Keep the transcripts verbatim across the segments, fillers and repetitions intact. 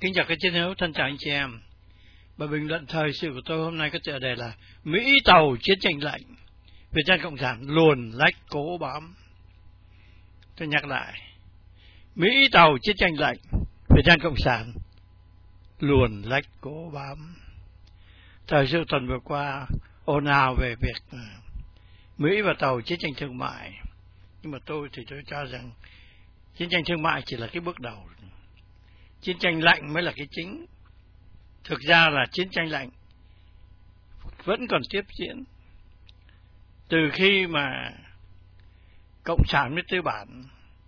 Kính chào các chiến hữu, thân chào anh chị em. Bài bình luận thời sự của tôi hôm nay có tựa đề là Mỹ tàu chiến tranh lạnh, Việt Nam Cộng sản luồn lách cố bám. Tôi nhắc lại, Mỹ tàu chiến tranh lạnh, Việt Nam Cộng sản luồn lách cố bám. Thời sự tuần vừa qua ồn ào về việc Mỹ và tàu chiến tranh thương mại, nhưng mà tôi thì tôi cho rằng chiến tranh thương mại chỉ là cái bước đầu, chiến tranh lạnh mới là cái chính. Thực ra là chiến tranh lạnh vẫn còn tiếp diễn. Từ khi mà Cộng sản với tư bản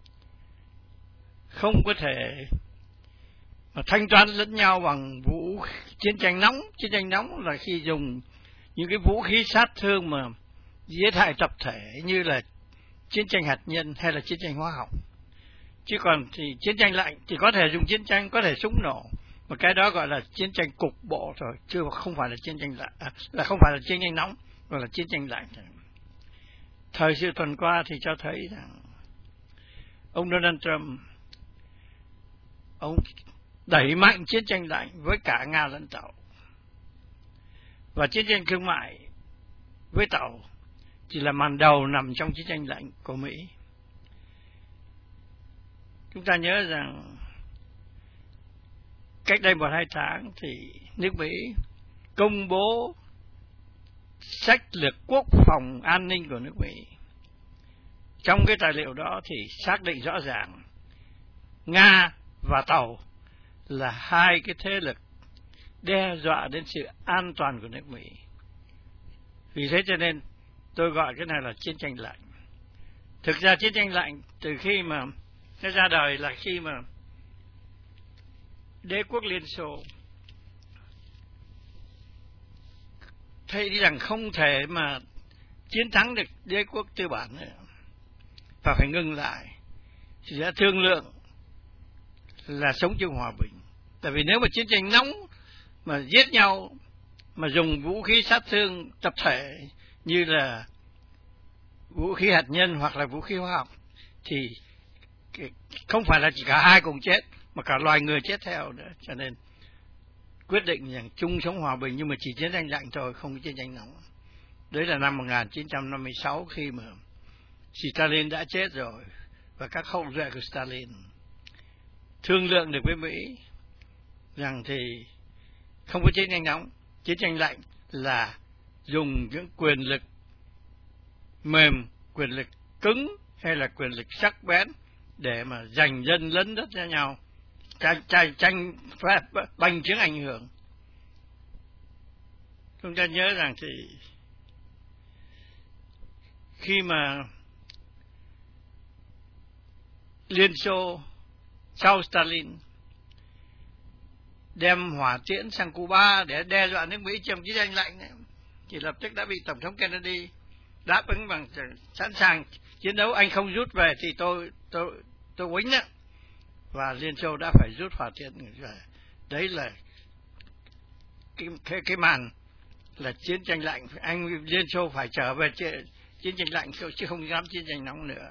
không có thể mà thanh toán lẫn nhau bằng vũ chiến tranh nóng. Chiến tranh nóng là khi dùng những cái vũ khí sát thương mà giết hại tập thể như là chiến tranh hạt nhân hay là chiến tranh hóa học. Chứ còn thì chiến tranh lạnh thì có thể dùng chiến tranh, có thể súng nổ, mà cái đó gọi là chiến tranh cục bộ rồi, chứ không phải là chiến tranh lạnh, à, là không phải là chiến tranh nóng, gọi là chiến tranh lạnh. Thời sự tuần qua thì cho thấy rằng ông Donald Trump ông đẩy mạnh chiến tranh lạnh với cả Nga lẫn Tàu, và chiến tranh thương mại với Tàu chỉ là màn đầu nằm trong chiến tranh lạnh của Mỹ. Chúng ta nhớ rằng cách đây một hai tháng thì nước Mỹ công bố sách lược quốc phòng an ninh của nước Mỹ. Trong cái tài liệu đó thì xác định rõ ràng Nga và Tàu là hai cái thế lực đe dọa đến sự an toàn của nước Mỹ. Vì thế cho nên tôi gọi cái này là chiến tranh lạnh. Thực ra chiến tranh lạnh từ khi mà nó ra đời là khi mà đế quốc Liên Xô thấy rằng không thể mà chiến thắng được đế quốc tư bản nữa và phải ngừng lại, thì đã thương lượng là sống chung hòa bình. Tại vì nếu mà chiến tranh nóng mà giết nhau, mà dùng vũ khí sát thương tập thể như là vũ khí hạt nhân hoặc là vũ khí hóa học, thì không phải là chỉ cả hai cùng chết, mà cả loài người chết theo nữa. Cho nên quyết định rằng chung sống hòa bình, nhưng mà chỉ chiến tranh lạnh thôi, không có chiến tranh nóng. Đấy là năm một nghìn chín trăm năm mươi sáu, khi mà Stalin đã chết rồi, và các hậu duệ của Stalin thương lượng được với Mỹ rằng thì không có chiến tranh nóng. Chiến tranh lạnh là dùng những quyền lực mềm, quyền lực cứng hay là quyền lực sắc bén để mà giành dân lấn đất cho nhau, tranh tranh tranh bành trướng ảnh hưởng. Chúng ta nhớ rằng thì khi mà Liên Xô sau Stalin đem hỏa tiễn sang Cuba để đe dọa nước Mỹ trong chiến tranh lạnh ấy, thì lập tức đã bị Tổng thống Kennedy đáp ứng bằng sẵn sàng chiến đấu, anh không rút về thì tôi tôi tôi quýnh đó. Và Liên Xô đã phải rút hỏa tiễn về. Đấy là cái, cái cái màn là chiến tranh lạnh. Anh Liên Xô phải trở về chiến tranh lạnh chứ không dám chiến tranh nóng nữa.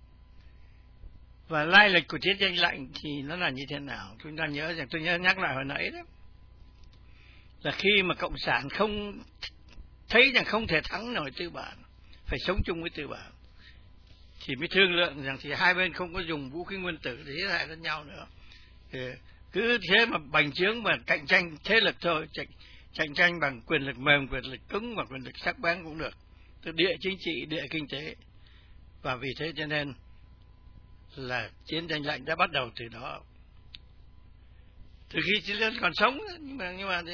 Và lai lịch của chiến tranh lạnh thì nó là như thế nào? Chúng ta nhớ rằng, tôi nhớ nhắc lại hồi nãy đó, là khi mà Cộng sản không thấy rằng không thể thắng nổi tư bản, phải sống chung với tư bản, thì mới thương lượng rằng thì hai bên không có dùng vũ khí nguyên tử để giết hại lẫn nhau nữa. Thì cứ thế mà bành trướng và cạnh tranh thế lực thôi, cạnh tranh bằng quyền lực mềm, quyền lực cứng và quyền lực sắc bén cũng được, từ địa chính trị, địa kinh tế. Và vì thế cho nên là chiến tranh lạnh đã bắt đầu từ đó, từ khi chiến tranh còn sống. Nhưng mà, nhưng mà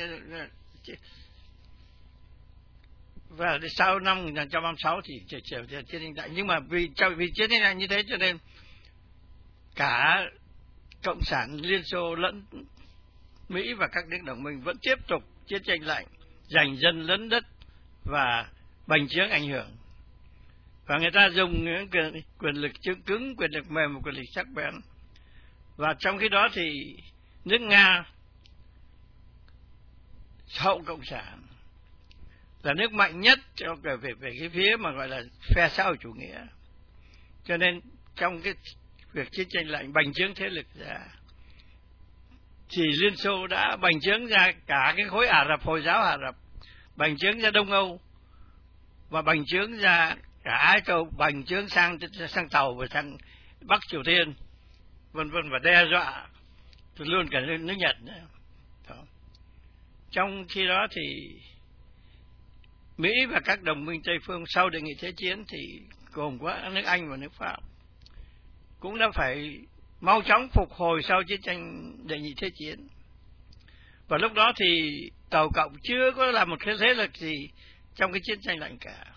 và sau năm một nghìn chín trăm ba mươi sáu thì trở về chiến tranh lạnh. Nhưng mà vì vì chiến tranh lạnh như thế cho nên cả Cộng sản Liên Xô lẫn Mỹ và các nước đồng minh vẫn tiếp tục chiến tranh lạnh, giành dân lấn đất và bành trướng ảnh hưởng. Và người ta dùng những quyền, quyền lực chứng cứng, quyền lực mềm và quyền lực sắc bén. Và trong khi đó thì nước Nga hậu Cộng sản là nước mạnh nhất về, về, về cái phía mà gọi là phe xã hội chủ nghĩa. Cho nên trong cái việc chiến tranh lạnh bành trướng thế lực ra, thì Liên Xô đã bành trướng ra cả cái khối Ả Rập, Hồi giáo Ả Rập, bành trướng ra Đông Âu, và bành trướng ra cả Á Châu, bành trướng sang sang Tàu và sang Bắc Triều Tiên, vân vân, và đe dọa luôn cả nước Nhật nữa. Đó. Trong khi đó thì Mỹ và các đồng minh Tây phương sau đề nghị thế chiến thì gồm có nước Anh và nước Pháp cũng đã phải mau chóng phục hồi sau chiến tranh đệ nhị thế chiến. Và lúc đó thì Tàu Cộng chưa có là một cái thế lực gì trong cái chiến tranh lạnh cả.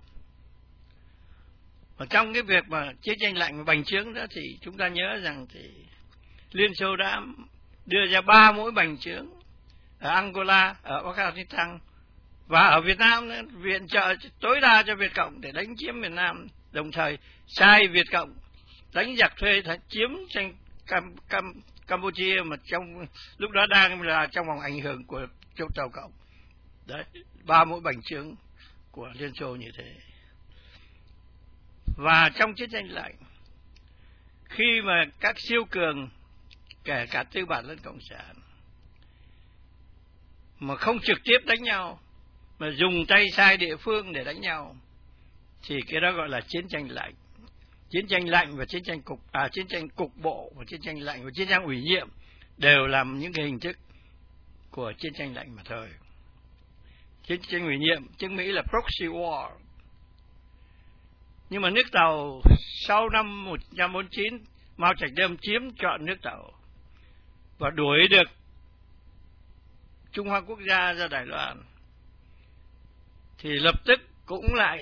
Và trong cái việc mà chiến tranh lạnh bành trướng đó thì chúng ta nhớ rằng thì Liên Xô đã đưa ra ba mũi bành trướng ở Angola, ở Pakistan và ở Việt Nam nữa, viện trợ tối đa cho Việt Cộng để đánh chiếm miền Nam, đồng thời sai Việt Cộng đánh giặc thuê chiếm tranh Cam, Cam, Campuchia mà trong lúc đó đang là trong vòng ảnh hưởng của châu Tàu Cộng. Đấy, ba mũi bành trướng của Liên Xô như thế. Và trong chiến tranh lạnh, khi mà các siêu cường kể cả tư bản lẫn cộng sản mà không trực tiếp đánh nhau mà dùng tay sai địa phương để đánh nhau thì cái đó gọi là chiến tranh lạnh. Chiến tranh lạnh và chiến tranh cục à chiến tranh cục bộ và chiến tranh lạnh và chiến tranh ủy nhiệm đều làm những cái hình thức của chiến tranh lạnh mà thôi. Chiến tranh ủy nhiệm tiếng Mỹ là proxy war. Nhưng mà nước Tàu sau năm một nghìn chín trăm bốn mươi chín, Mao Trạch Đông chiếm trọn nước Tàu và đuổi được Trung Hoa Quốc gia ra Đài Loan, thì lập tức cũng lại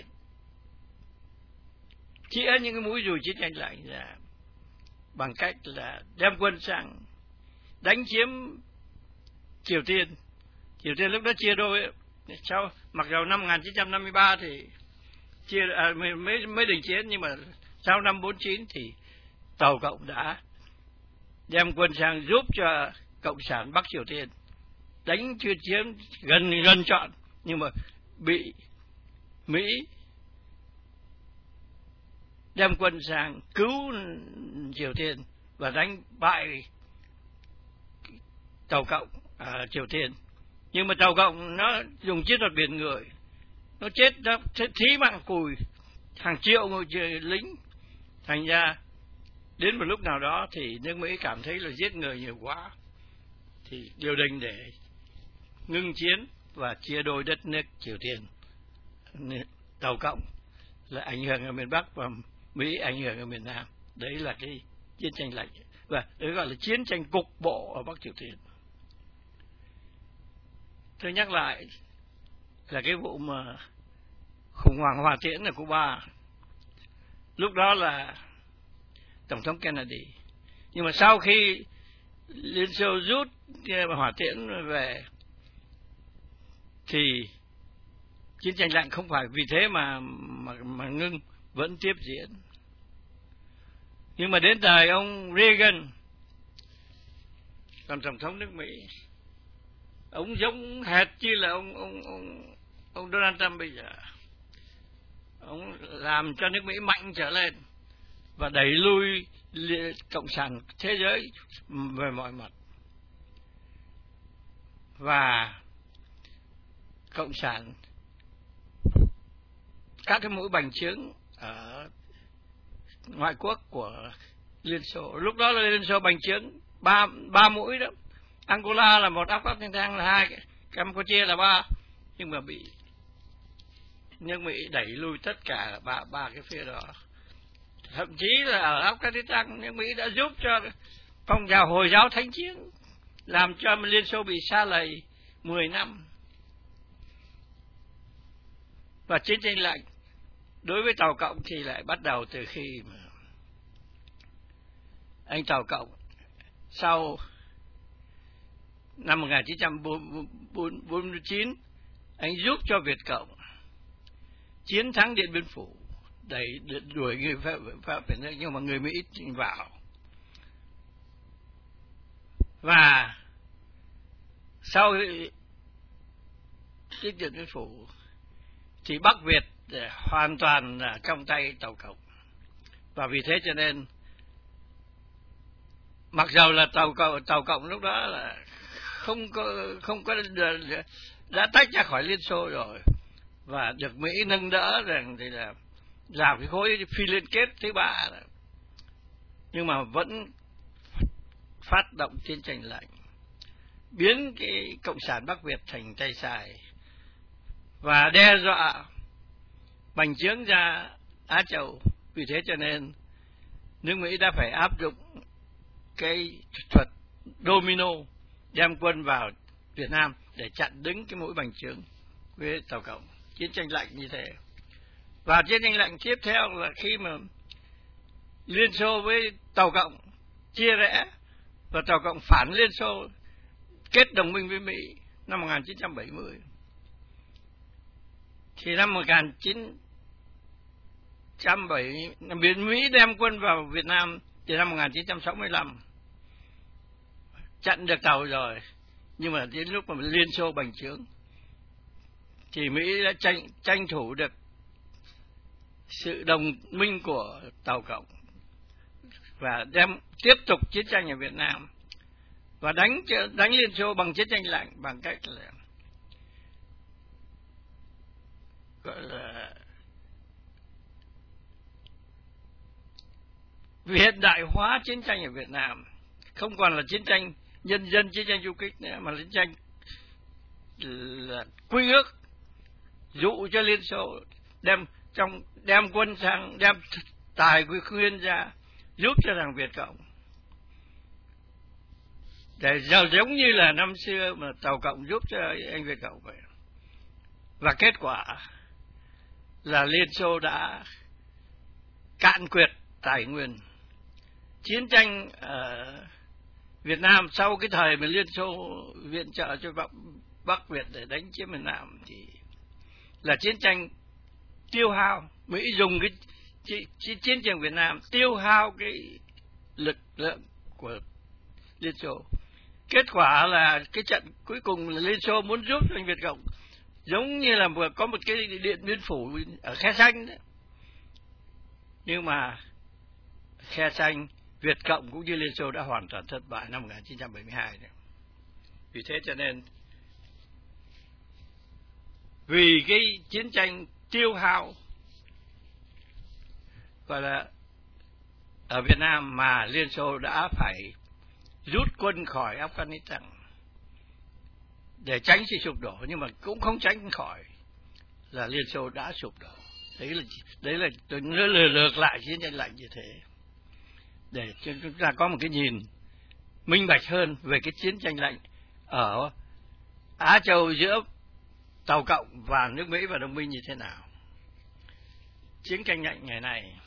chĩa những cái mũi dùi chiến tranh lạnh ra bằng cách là đem quân sang đánh chiếm Triều Tiên. Triều Tiên lúc đó chia đôi. Sau mặc dù năm một nghìn chín trăm năm mươi ba thì chia à, mới mới đình chiến, nhưng mà sau năm bốn mươi chín thì Tàu Cộng đã đem quân sang giúp cho Cộng sản Bắc Triều Tiên đánh chưa chiếm gần gần trọn, nhưng mà bị Mỹ đem quân sang cứu Triều Tiên và đánh bại Tàu Cộng ở Triều Tiên. Nhưng mà Tàu Cộng nó dùng chiến thuật biển người, nó chết nó thí mạng cùi hàng triệu người lính. Thành ra đến một lúc nào đó thì nước Mỹ cảm thấy là giết người nhiều quá, thì điều đình để ngưng chiến và chia đôi đất nước Triều Tiên. Tàu Cộng là ảnh hưởng ở miền Bắc và Mỹ ảnh hưởng ở miền Nam. Đấy là cái chiến tranh lạnh, và đấy gọi là chiến tranh cục bộ ở Bắc Triều Tiên. Tôi nhắc lại là cái vụ mà khủng hoảng hỏa tiễn ở Cuba, lúc đó là Tổng thống Kennedy. Nhưng mà sau khi Liên Xô rút hỏa tiễn về thì chiến tranh lạnh không phải vì thế mà mà, mà ngưng, vẫn tiếp diễn. Nhưng mà đến thời ông Reagan còn tổng thống nước Mỹ, ông giống hệt như là ông ông ông ông Donald Trump bây giờ. Ông làm cho nước Mỹ mạnh trở lên và đẩy lui cộng sản thế giới về mọi mặt. Và cộng sản các cái mũi bành trướng ở ngoại quốc của Liên Xô, lúc đó là Liên Xô bành trướng ba ba mũi đó. Angola là một, Afghanistan là hai, Campuchia là ba, nhưng mà bị nước Mỹ đẩy lui tất cả ba ba cái phía đó. Thậm chí là ở Afghanistan, nước Mỹ đã giúp cho phong trào Hồi giáo thánh chiến, làm cho Liên Xô bị sa lầy mười năm. Và chiến tranh lạnh đối với Tàu Cộng thì lại bắt đầu từ khi mà anh Tàu Cộng sau năm một nghìn chín trăm bốn mươi chín, anh giúp cho Việt Cộng chiến thắng Điện Biên Phủ, đẩy đuổi người Pháp, Pháp về nước, nhưng mà người Mỹ vào. Và sau cái Điện Biên Phủ thì Bắc Việt hoàn toàn là trong tay Tàu Cộng. Và vì thế cho nên mặc dầu là tàu cộng tàu cộng lúc đó là không có không có đã tách ra khỏi Liên Xô rồi, và được Mỹ nâng đỡ rằng thì là làm cái khối phi liên kết thứ ba, nhưng mà vẫn phát động chiến tranh lạnh, biến cái cộng sản Bắc Việt thành tay sai và đe dọa bành trướng ra Á Châu. Vì thế cho nên nước Mỹ đã phải áp dụng cái thuật domino, đem quân vào Việt Nam để chặn đứng cái mũi bành trướng với tàu cộng. Chiến tranh lạnh như thế. Và chiến tranh lạnh tiếp theo là khi mà Liên Xô với tàu cộng chia rẽ và tàu cộng phản Liên Xô kết đồng minh với Mỹ năm một nghìn chín trăm bảy mươi. Thì năm một nghìn chín trăm bảy mươi, Mỹ đem quân vào Việt Nam từ năm một nghìn chín trăm sáu mươi lăm, chặn được tàu rồi, nhưng mà đến lúc mà Liên Xô bành trướng thì Mỹ đã tranh tranh thủ được sự đồng minh của tàu cộng và đem tiếp tục chiến tranh ở Việt Nam và đánh đánh Liên Xô bằng chiến tranh lạnh, bằng cách là gọi là hiện đại hóa chiến tranh ở Việt Nam, không còn là chiến tranh nhân dân, chiến tranh du kích nữa, mà là chiến tranh là quy ước, dụ cho Liên Xô đem trong đem quân sang, đem tài nguyên ra giúp cho thằng Việt Cộng, để giống như là năm xưa mà tàu cộng giúp cho anh Việt Cộng vậy. Và kết quả là Liên Xô đã cạn kiệt tài nguyên. Chiến tranh ở Việt Nam sau cái thời mà Liên Xô viện trợ cho Bắc Việt để đánh chiếm miền Nam thì là chiến tranh tiêu hao. Mỹ dùng cái chiến, chiến trường Việt Nam tiêu hao cái lực lượng của Liên Xô. Kết quả là cái trận cuối cùng là Liên Xô muốn giúp anh Việt Cộng, giống như là vừa có một cái Điện Biên Phủ ở Khe Xanh đấy. Nhưng mà Khe Xanh, Việt Cộng cũng như Liên Xô đã hoàn toàn thất bại năm một nghìn chín trăm bảy mươi hai đấy. Vì thế cho nên vì cái chiến tranh tiêu hao gọi là ở Việt Nam mà Liên Xô đã phải rút quân khỏi Afghanistan để tránh sự sụp đổ, nhưng mà cũng không tránh khỏi là Liên Xô đã sụp đổ. Đấy là đấy là tôi lừa lược lại chiến tranh lạnh như thế, để chúng ta có một cái nhìn minh bạch hơn về cái chiến tranh lạnh ở Á Châu giữa tàu cộng và nước Mỹ và đồng minh như thế nào. Chiến tranh lạnh ngày này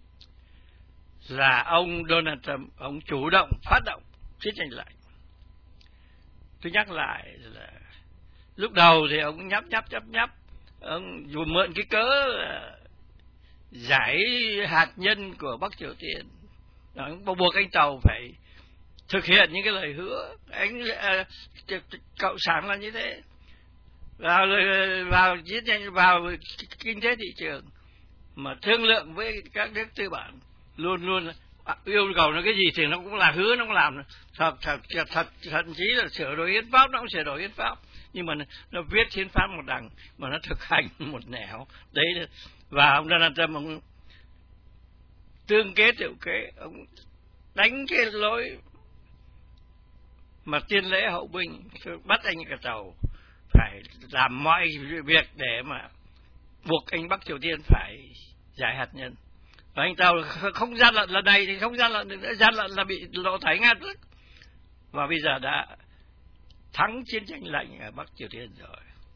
là ông Donald Trump, ông chủ động phát động chiến tranh lạnh. Tôi nhắc lại là lúc đầu thì ông nhấp nhấp nhấp nhấp, ông dùng mượn cái cớ giải hạt nhân của Bắc Triều Tiên, ông buộc anh Tàu phải thực hiện những cái lời hứa. Anh cộng sản là như thế, vào vào chiến tranh, vào kinh tế thị trường mà thương lượng với các nước tư bản, luôn luôn yêu cầu nó cái gì thì nó cũng là hứa, nó cũng làm. Thật, thật, thật, thậm chí là sửa đổi hiến pháp, nó cũng sửa đổi hiến pháp, nhưng mà nó viết hiến pháp một đằng mà nó thực hành một nẻo. Đấy, và ông Donald Trump ông tương kế tiểu kế, ông đánh cái lối mà tiên lễ hậu binh, bắt anh cả tàu phải làm mọi việc để mà buộc anh Bắc Triều Tiên phải giải hạt nhân. Và anh Tàu không gian lận lần này thì không gian lận nữa, gian lận là bị lộ tẩy ngắt rất. Và bây giờ đã thắng chiến tranh lạnh ở Bắc Triều Tiên rồi,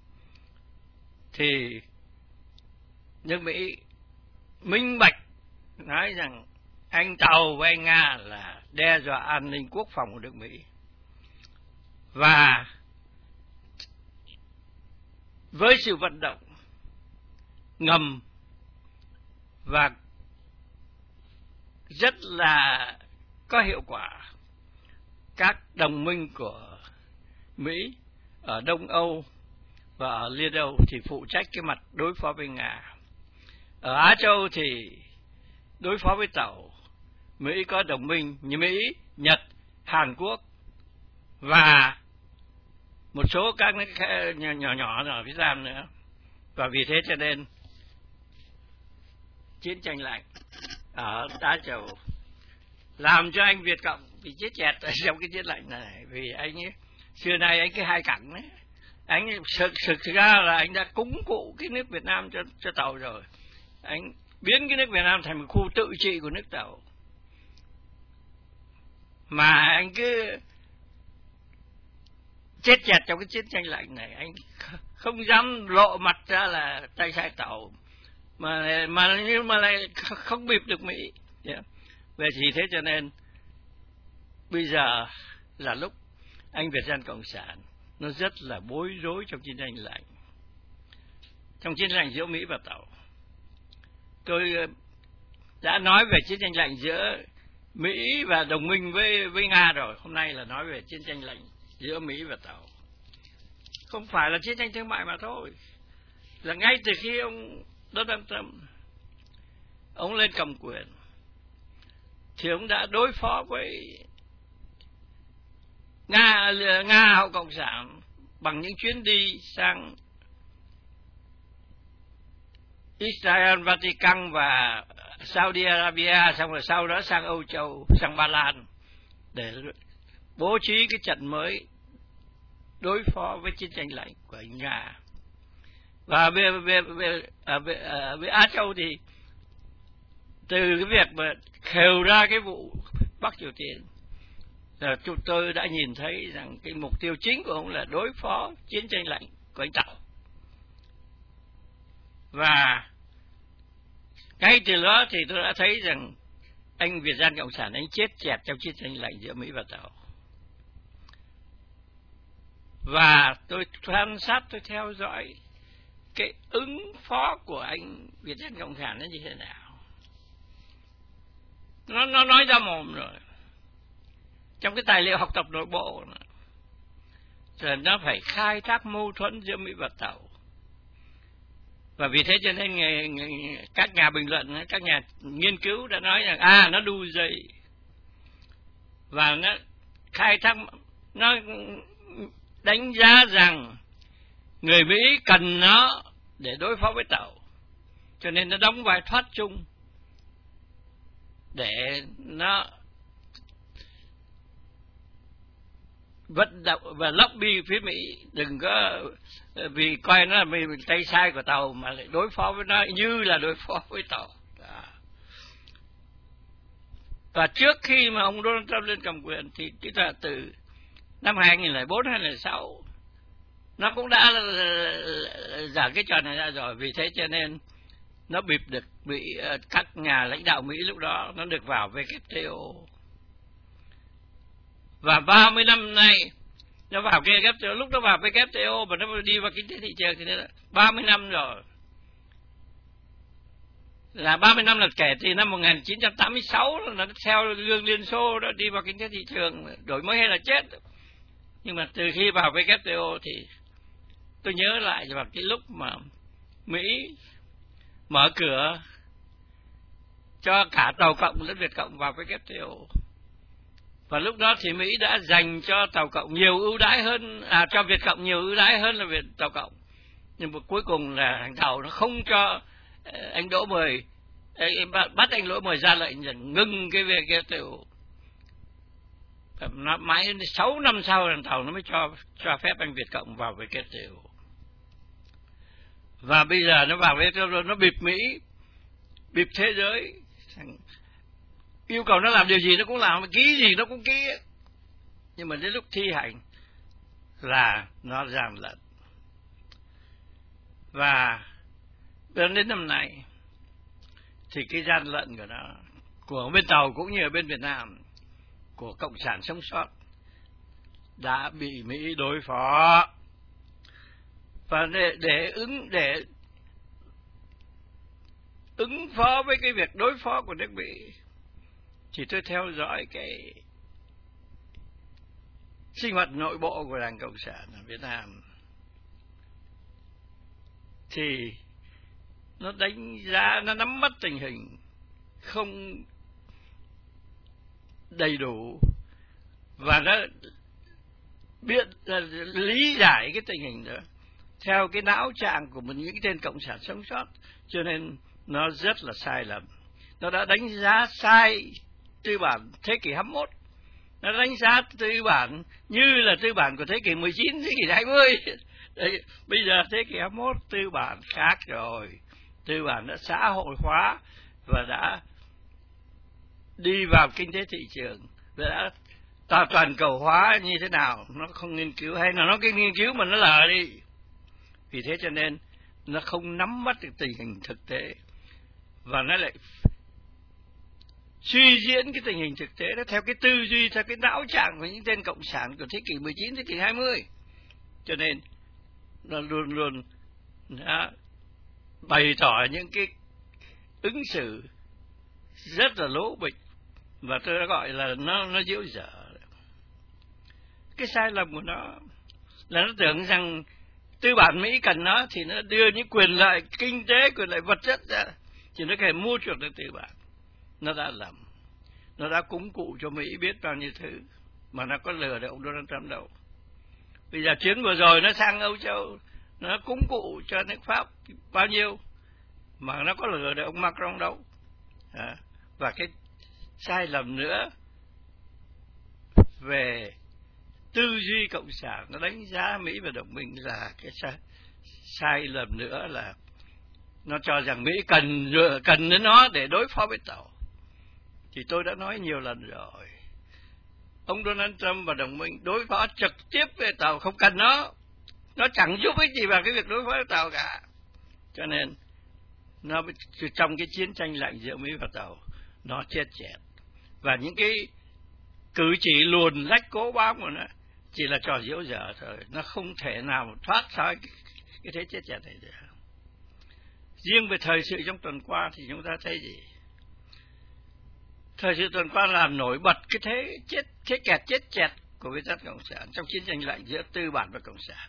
thì nước Mỹ minh bạch nói rằng anh Tàu với anh Nga là đe dọa an ninh quốc phòng của nước Mỹ. Và với sự vận động ngầm và rất là có hiệu quả, các đồng minh của Mỹ ở Đông Âu và ở Liên Âu thì phụ trách cái mặt đối phó với Nga. Ở Á Châu thì đối phó với Tàu, Mỹ có đồng minh như Mỹ, Nhật Hàn Quốc và một số các nước nhỏ nhỏ, nhỏ ở Việt Nam nữa. Và vì thế cho nên chiến tranh lạnh ở Á Châu làm cho anh Việt Cộng bị chết chẹt ở trong cái chiến lạnh này. Vì anh ấy, xưa nay anh cái hai cẳng đấy, anh thực thực ra là anh đã cúng cụ cái nước Việt Nam cho cho Tàu rồi. Anh biến cái nước Việt Nam thành một khu tự trị của nước Tàu, mà anh cứ chết chẹt trong cái chiến tranh lạnh này. Anh không dám lộ mặt ra là tay sai Tàu, mà mà nhưng mà lại không bịp được Mỹ. Yeah. Về thì thế cho nên bây giờ là lúc anh Việt Dân Cộng sản nó rất là bối rối trong chiến tranh lạnh, trong chiến tranh giữa Mỹ và Tàu. Tôi đã nói về chiến tranh lạnh giữa Mỹ và đồng minh với với Nga rồi, hôm nay là nói về chiến tranh lạnh giữa Mỹ và Tàu. Không phải là chiến tranh thương mại mà thôi, là ngay từ khi ông Donald Trump ông lên cầm quyền thì ông đã đối phó với Nga Nga hậu cộng sản bằng những chuyến đi sang Israel, Vatican và Saudi Arabia, xong rồi sau đó sang Âu Châu, sang Ba Lan để bố trí cái trận mới đối phó với chiến tranh lạnh của anh Nga. Và về về về ở về, ở về Á Châu thì từ cái việc mà khều ra cái vụ Bắc Triều Tiên là chúng tôi đã nhìn thấy rằng cái mục tiêu chính của ông là đối phó chiến tranh lạnh của anh Tàu. Và ngay từ đó thì tôi đã thấy rằng anh Việt Dân Cộng sản anh chết chẹt trong chiến tranh lạnh giữa Mỹ và Tàu. Và tôi quan sát, tôi theo dõi cái ứng phó của anh Việt Dân Cộng sản nó như thế nào. Nó nó nói ra mồm rồi. Trong cái tài liệu học tập nội bộ nữa, rồi nó phải khai thác mâu thuẫn giữa Mỹ và Tàu. Và vì thế cho nên người, người, các nhà bình luận, các nhà nghiên cứu đã nói rằng à nó đu dây, và nó khai thác, nó đánh giá rằng người Mỹ cần nó để đối phó với Tàu, cho nên nó đóng vai thoát chung để nó vận động và lobby phía Mỹ đừng có vì coi nó là mình tay sai của Tàu mà lại đối phó với nó như là đối phó với Tàu. Đó. Và trước khi mà ông Donald Trump lên cầm quyền thì tức là từ năm hai nghìn lẻ bốn hai nghìn lẻ sáu nó cũng đã giả cái trò này ra rồi. Vì thế cho nên nó bịp được Mỹ, các nhà lãnh đạo Mỹ lúc đó nó được vào vê kép tê o. Và ba mươi năm nay nó vào vê kép tê o, lúc nó vào vê kép tê o mà nó đi vào kinh tế thị trường thì là ba mươi năm rồi. Là ba mươi năm là kể từ năm một nghìn chín trăm tám mươi sáu là nó theo gương Liên Xô đó đi vào kinh tế thị trường, đổi mới hay là chết. Nhưng mà từ khi vào vê kép tê o thì tôi nhớ lại vào cái lúc mà Mỹ mở cửa cho cả Tàu Cộng lẫn Việt Cộng vào vê kép tê o. Và lúc đó thì Mỹ đã dành cho Tàu Cộng nhiều ưu đãi hơn, à cho Việt Cộng nhiều ưu đãi hơn là Việt Tàu Cộng. Nhưng mà cuối cùng là thằng Tàu nó không cho anh Đỗ Mười, bắt anh Đỗ Mười ra lệnh rằng ngưng cái vê kép tê o. Nó mãi đến sáu năm sau thằng Tàu nó mới cho cho phép anh Việt Cộng vào vê kép tê o. Và bây giờ nó vào vê kép tê o, nó bịp Mỹ, bịp thế giới. Yêu cầu nó làm điều gì nó cũng làm, ký gì nó cũng ký. Nhưng mà đến lúc thi hành là nó gian lận. Và đến năm nay thì cái gian lận của nó, của bên Tàu cũng như ở bên Việt Nam, của Cộng sản sống sót, đã bị Mỹ đối phó. Và để, để ứng để ứng phó với cái việc đối phó của nước Mỹ thì tôi theo dõi cái sinh hoạt nội bộ của Đảng Cộng sản ở Việt Nam thì nó đánh giá, nó nắm bắt tình hình không đầy đủ và nó biết lý giải cái tình hình đó theo cái não trạng của một những tên cộng sản sống sót, cho nên nó rất là sai lầm. Nó đã đánh giá sai tư bản thế kỷ hai mươi mốt, nó đánh giá tư bản như là tư bản của thế kỷ mười chín, thế kỷ hai mươi. Đấy, bây giờ thế kỷ hai mươi mốt tư bản khác rồi, tư bản đã xã hội hóa và đã đi vào kinh tế thị trường, và đã toàn toàn cầu hóa như thế nào nó không nghiên cứu, hay là nó cái nghiên cứu mà nó lờ đi. Vì thế cho nên nó không nắm bắt được tình hình thực tế, và nó lại suy diễn cái tình hình thực tế đó theo cái tư duy, theo cái não trạng của những tên cộng sản của thế kỷ mười chín, thế kỷ hai mươi. Cho nên nó luôn luôn đã bày tỏ những cái ứng xử rất là lố bịch, và tôi đã gọi là nó nó diễu dở. Cái sai lầm của nó là nó tưởng rằng tư bản Mỹ cần nó thì nó đưa những quyền lợi kinh tế, quyền lợi vật chất ra, thì nó có thể mua chuộc được tư bản. Nó đã lầm, nó đã cúng cụ cho Mỹ biết bao nhiêu thứ, mà nó có lừa được ông Donald Trump đâu. Bây giờ chuyến vừa rồi nó sang Âu Châu, nó cúng cụ cho nước Pháp bao nhiêu, mà nó có lừa được ông Macron đâu. À, và cái sai lầm nữa về tư duy cộng sản, nó đánh giá Mỹ và đồng minh là cái sai, sai lầm nữa là nó cho rằng Mỹ cần cần đến nó để đối phó với Tàu. Thì tôi đã nói nhiều lần rồi, ông Donald Trump và đồng minh đối phó trực tiếp với Tàu, không cần nó, nó chẳng giúp ích gì vào cái việc đối phó với Tàu cả. Cho nên nó trong cái chiến tranh lạnh giữa Mỹ và Tàu, nó chết chẹt, và những cái cử chỉ luồn lách cố bám của nó chỉ là trò diễu dở thôi, nó không thể nào thoát khỏi cái, cái thế chết chẹt này được. Riêng về thời sự trong tuần qua thì chúng ta thấy gì? Thời sự tuần qua làm nổi bật cái thế chết thế kẹt chết chẹt của viết tắt cộng sản trong chiến tranh lạnh giữa tư bản và cộng sản.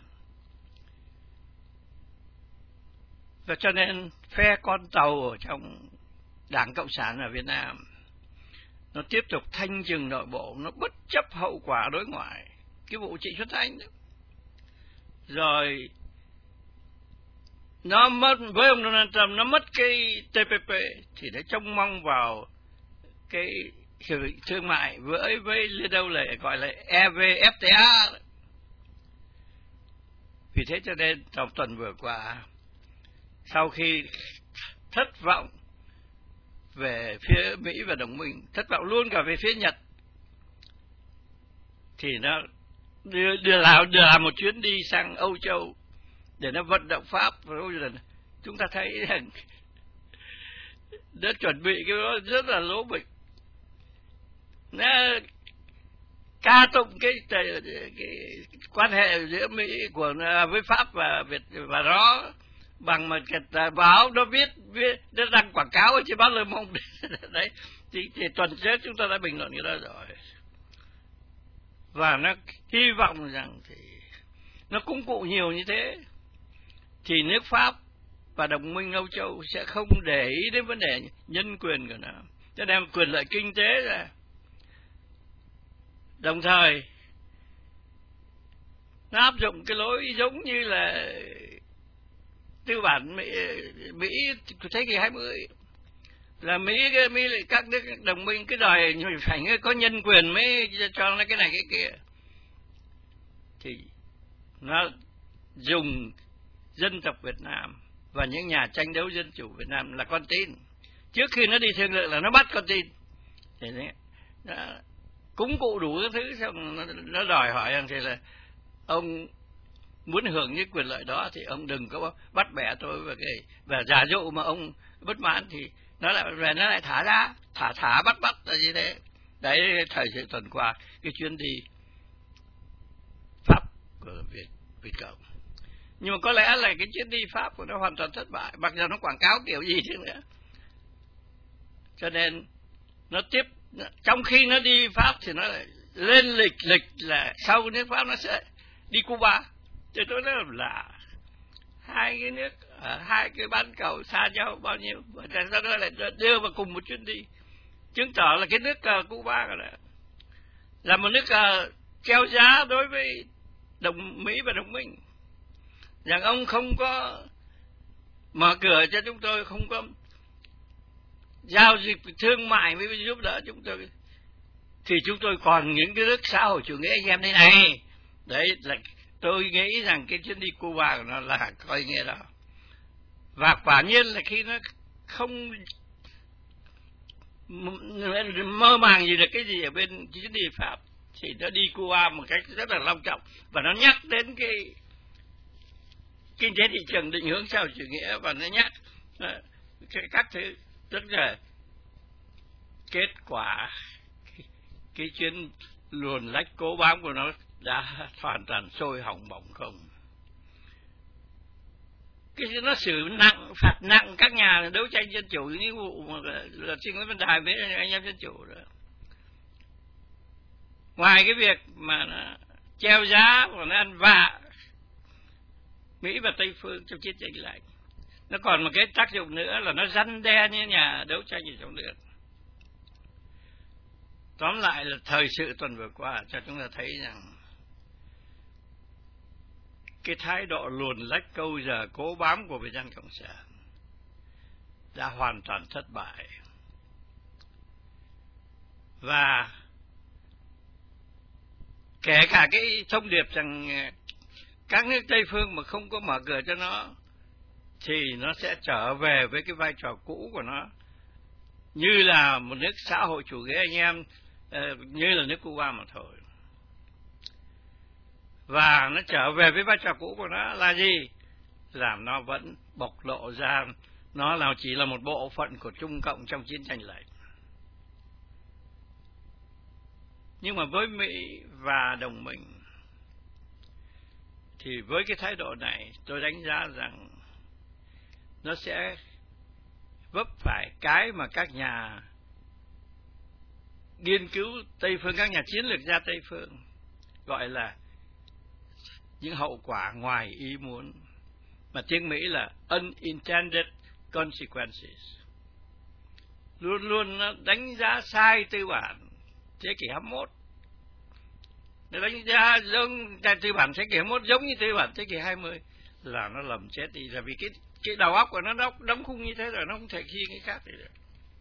Và cho nên phe con tàu ở trong Đảng Cộng sản ở Việt Nam nó tiếp tục thanh trừng nội bộ, nó bất chấp hậu quả đối ngoại, cái vụ Trịnh Xuân Thanh đó. Rồi nó mất, với ông Donald Trump nó mất cái tê pê pê thì nó trông mong vào cái hiệp định thương mại với với Liên Âu Lệ gọi là e vê ép tê a. Vì thế cho nên trong tuần vừa qua, sau khi thất vọng về phía Mỹ và đồng minh, thất vọng luôn cả về phía Nhật, thì nó đưa đưa làm đưa làm một chuyến đi sang Âu Châu để nó vận động Pháp. Và chúng ta thấy rằng nó chuẩn bị cái đó rất là lố bịch, nó ca tụng cái, cái, cái quan hệ giữa Mỹ của với Pháp và Việt và nó bằng một cái báo nó viết, viết nó đăng quảng cáo ở trên báo Le Monde đấy. Thì, thì tuần trước chúng ta đã bình luận cái đó rồi, và nó hy vọng rằng thì nó cúng cụ nhiều như thế thì nước Pháp và đồng minh Âu Châu sẽ không để ý đến vấn đề nhân quyền của nó, nó đem quyền lợi kinh tế ra. Đồng thời nó áp dụng cái lối giống như là tư bản Mỹ, Mỹ thế kỷ hai mươi, là Mỹ, Mỹ các nước đồng minh cứ đòi phải có nhân quyền mới cho nó cái này cái kia. Thì nó dùng dân tộc Việt Nam và những nhà tranh đấu dân chủ Việt Nam là con tin. Trước khi nó đi thương lượng là nó bắt con tin. Thì nó cúng cụ đủ các thứ, xong nó, nó đòi hỏi rằng thì là ông muốn hưởng những quyền lợi đó thì ông đừng có bắt bẻ tôi, và cái và giả dụ mà ông bất mãn thì nó lại về nó lại thả ra, thả thả bắt bắt là như thế. Đấy, thời sự tuần qua cái chuyến đi Pháp của Việt Việt Cộng. Nhưng mà có lẽ là cái chuyến đi Pháp của nó hoàn toàn thất bại, mặc dù nó quảng cáo kiểu gì chứ nữa. Cho nên nó tiếp, trong khi nó đi Pháp thì nó lại lên lịch lịch là sau nước Pháp nó sẽ đi Cuba. Thì tôi nói là hai cái nước, hai cái bán cầu xa nhau bao nhiêu, và sao nó lại đưa vào cùng một chuyến đi, chứng tỏ là cái nước Cuba rồi đó là một nước uh, treo giá đối với đồng Mỹ và đồng minh, rằng ông không có mở cửa cho chúng tôi, không có giao dịch thương mại mới giúp đỡ chúng tôi, thì chúng tôi còn những cái nước xã hội chủ nghĩa anh em thế này. Đấy là tôi nghĩ rằng cái chuyến đi Cuba của nó là có ý nghĩa đó. Và quả nhiên là khi nó không mơ màng gì được cái gì ở bên chuyến đi Pháp, thì nó đi Cuba một cách rất là long trọng, và nó nhắc đến cái kinh tế thị trường định hướng xã hội chủ nghĩa, và nó nhắc các thứ. Tức là kết quả cái, cái chuyến luồn lách cố bám của nó đã hoàn toàn sôi hỏng bỏng không. Cái nó xử nặng, phạt nặng các nhà đấu tranh dân chủ, những vụ mà là xin Nguyễn Văn Đài với anh em dân chủ đó. Ngoài cái việc mà nó treo giá và nó ăn vạ Mỹ và Tây phương trong chiến tranh lạnh, nó còn một cái tác dụng nữa là nó răn đe như nhà đấu tranh ở trong nước. Tóm lại là thời sự tuần vừa qua cho chúng ta thấy rằng cái thái độ luồn lách câu giờ cố bám của Việt Nam Cộng sản đã hoàn toàn thất bại. Và kể cả cái thông điệp rằng các nước Tây phương mà không có mở cửa cho nó thì nó sẽ trở về với cái vai trò cũ của nó, như là một nước xã hội chủ nghĩa anh em, như là nước Cuba mà thôi. Và nó trở về với vai trò cũ của nó là gì? Là nó vẫn bộc lộ ra nó là chỉ là một bộ phận của Trung Cộng trong chiến tranh lạnh. Nhưng mà với Mỹ và đồng minh thì với cái thái độ này, tôi đánh giá rằng nó sẽ vấp phải cái mà các nhà nghiên cứu Tây phương, các nhà chiến lược gia Tây phương gọi là những hậu quả ngoài ý muốn, mà tiếng Mỹ là unintended consequences. Luôn luôn nó đánh giá sai tư bản thế kỷ hai mươi mốt. Nó đánh giá giống tư bản thế kỷ hai mươi mốt giống như tư bản thế kỷ hai mươi là nó lầm chết đi, là vì cái cái đầu óc của nó đóng, đóng khung như thế rồi, nó không thể khi cái khác gì được.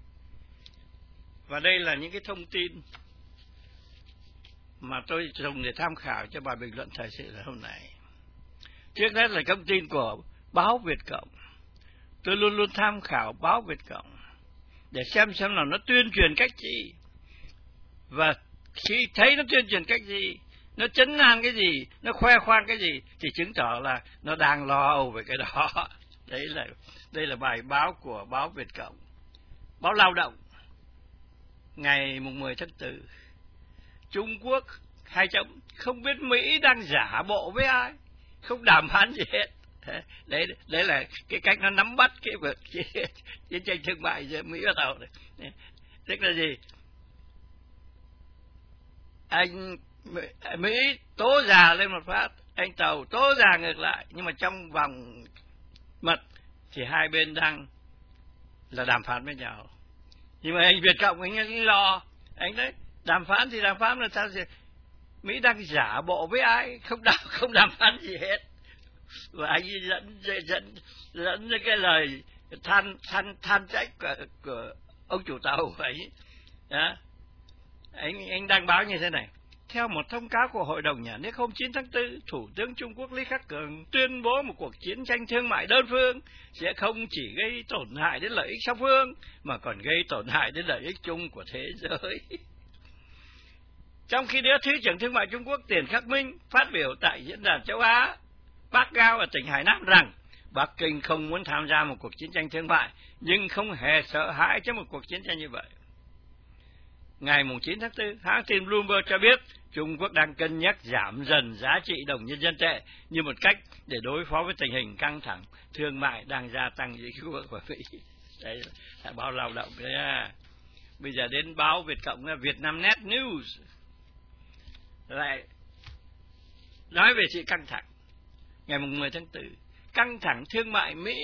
Và đây là những cái thông tin mà tôi dùng để tham khảo cho bài bình luận thời sự là hôm nay. Trước hết là thông tin của báo Việt Cộng. Tôi luôn luôn tham khảo báo Việt Cộng để xem xem là nó tuyên truyền cách gì, và khi thấy nó tuyên truyền cách gì, nó chấn an cái gì, nó khoe khoang cái gì, thì chứng tỏ là nó đang lo âu về cái đó. Đấy là đây là bài báo của báo Việt Cộng, báo Lao động, ngày mùng mười tháng tư. Trung Quốc hai chấm không biết Mỹ đang giả bộ với ai, không đàm phán gì hết. Đấy, đấy là cái cách nó nắm bắt cái việc chiến tranh thương mại giữa Mỹ và Tàu này. Tức là gì? Anh Mỹ tố già lên một phát, anh Tàu tố già ngược lại, nhưng mà trong vòng mật thì hai bên đang là đàm phán với nhau. Nhưng mà anh Việt Cộng anh ấy lo, anh đấy đàm phán thì đàm phán là sao gì? Mỹ đang giả bộ với ai, không đàm không đàm phán gì hết. Và anh ấy dẫn dẫn dẫn cái lời than than than trách của, của ông chủ tàu ấy. Đó. Anh anh đang báo như thế này. Theo một thông cáo của Hội đồng Nhà nước hôm chín tháng tư, Thủ tướng Trung Quốc Lý Khắc Cường tuyên bố một cuộc chiến tranh thương mại đơn phương sẽ không chỉ gây tổn hại đến lợi ích song phương, mà còn gây tổn hại đến lợi ích chung của thế giới. Trong khi đó, Thứ trưởng Thương mại Trung Quốc Tiền Khắc Minh phát biểu tại Diễn đàn Châu Á Bắc Gao ở tỉnh Hải Nam rằng Bắc Kinh không muốn tham gia một cuộc chiến tranh thương mại, nhưng không hề sợ hãi trước một cuộc chiến tranh như vậy. Ngày chín tháng tư, hãng tin Bloomberg cho biết Trung Quốc đang cân nhắc giảm dần giá trị đồng nhân dân tệ như một cách để đối phó với tình hình căng thẳng thương mại đang gia tăng giữa khu vực của Mỹ. Đấy là báo Lao động đấy à. Bây giờ đến báo Việt Cộng là Vietnamnet News lại nói về sự căng thẳng. Ngày mười tháng tư, căng thẳng thương mại Mỹ.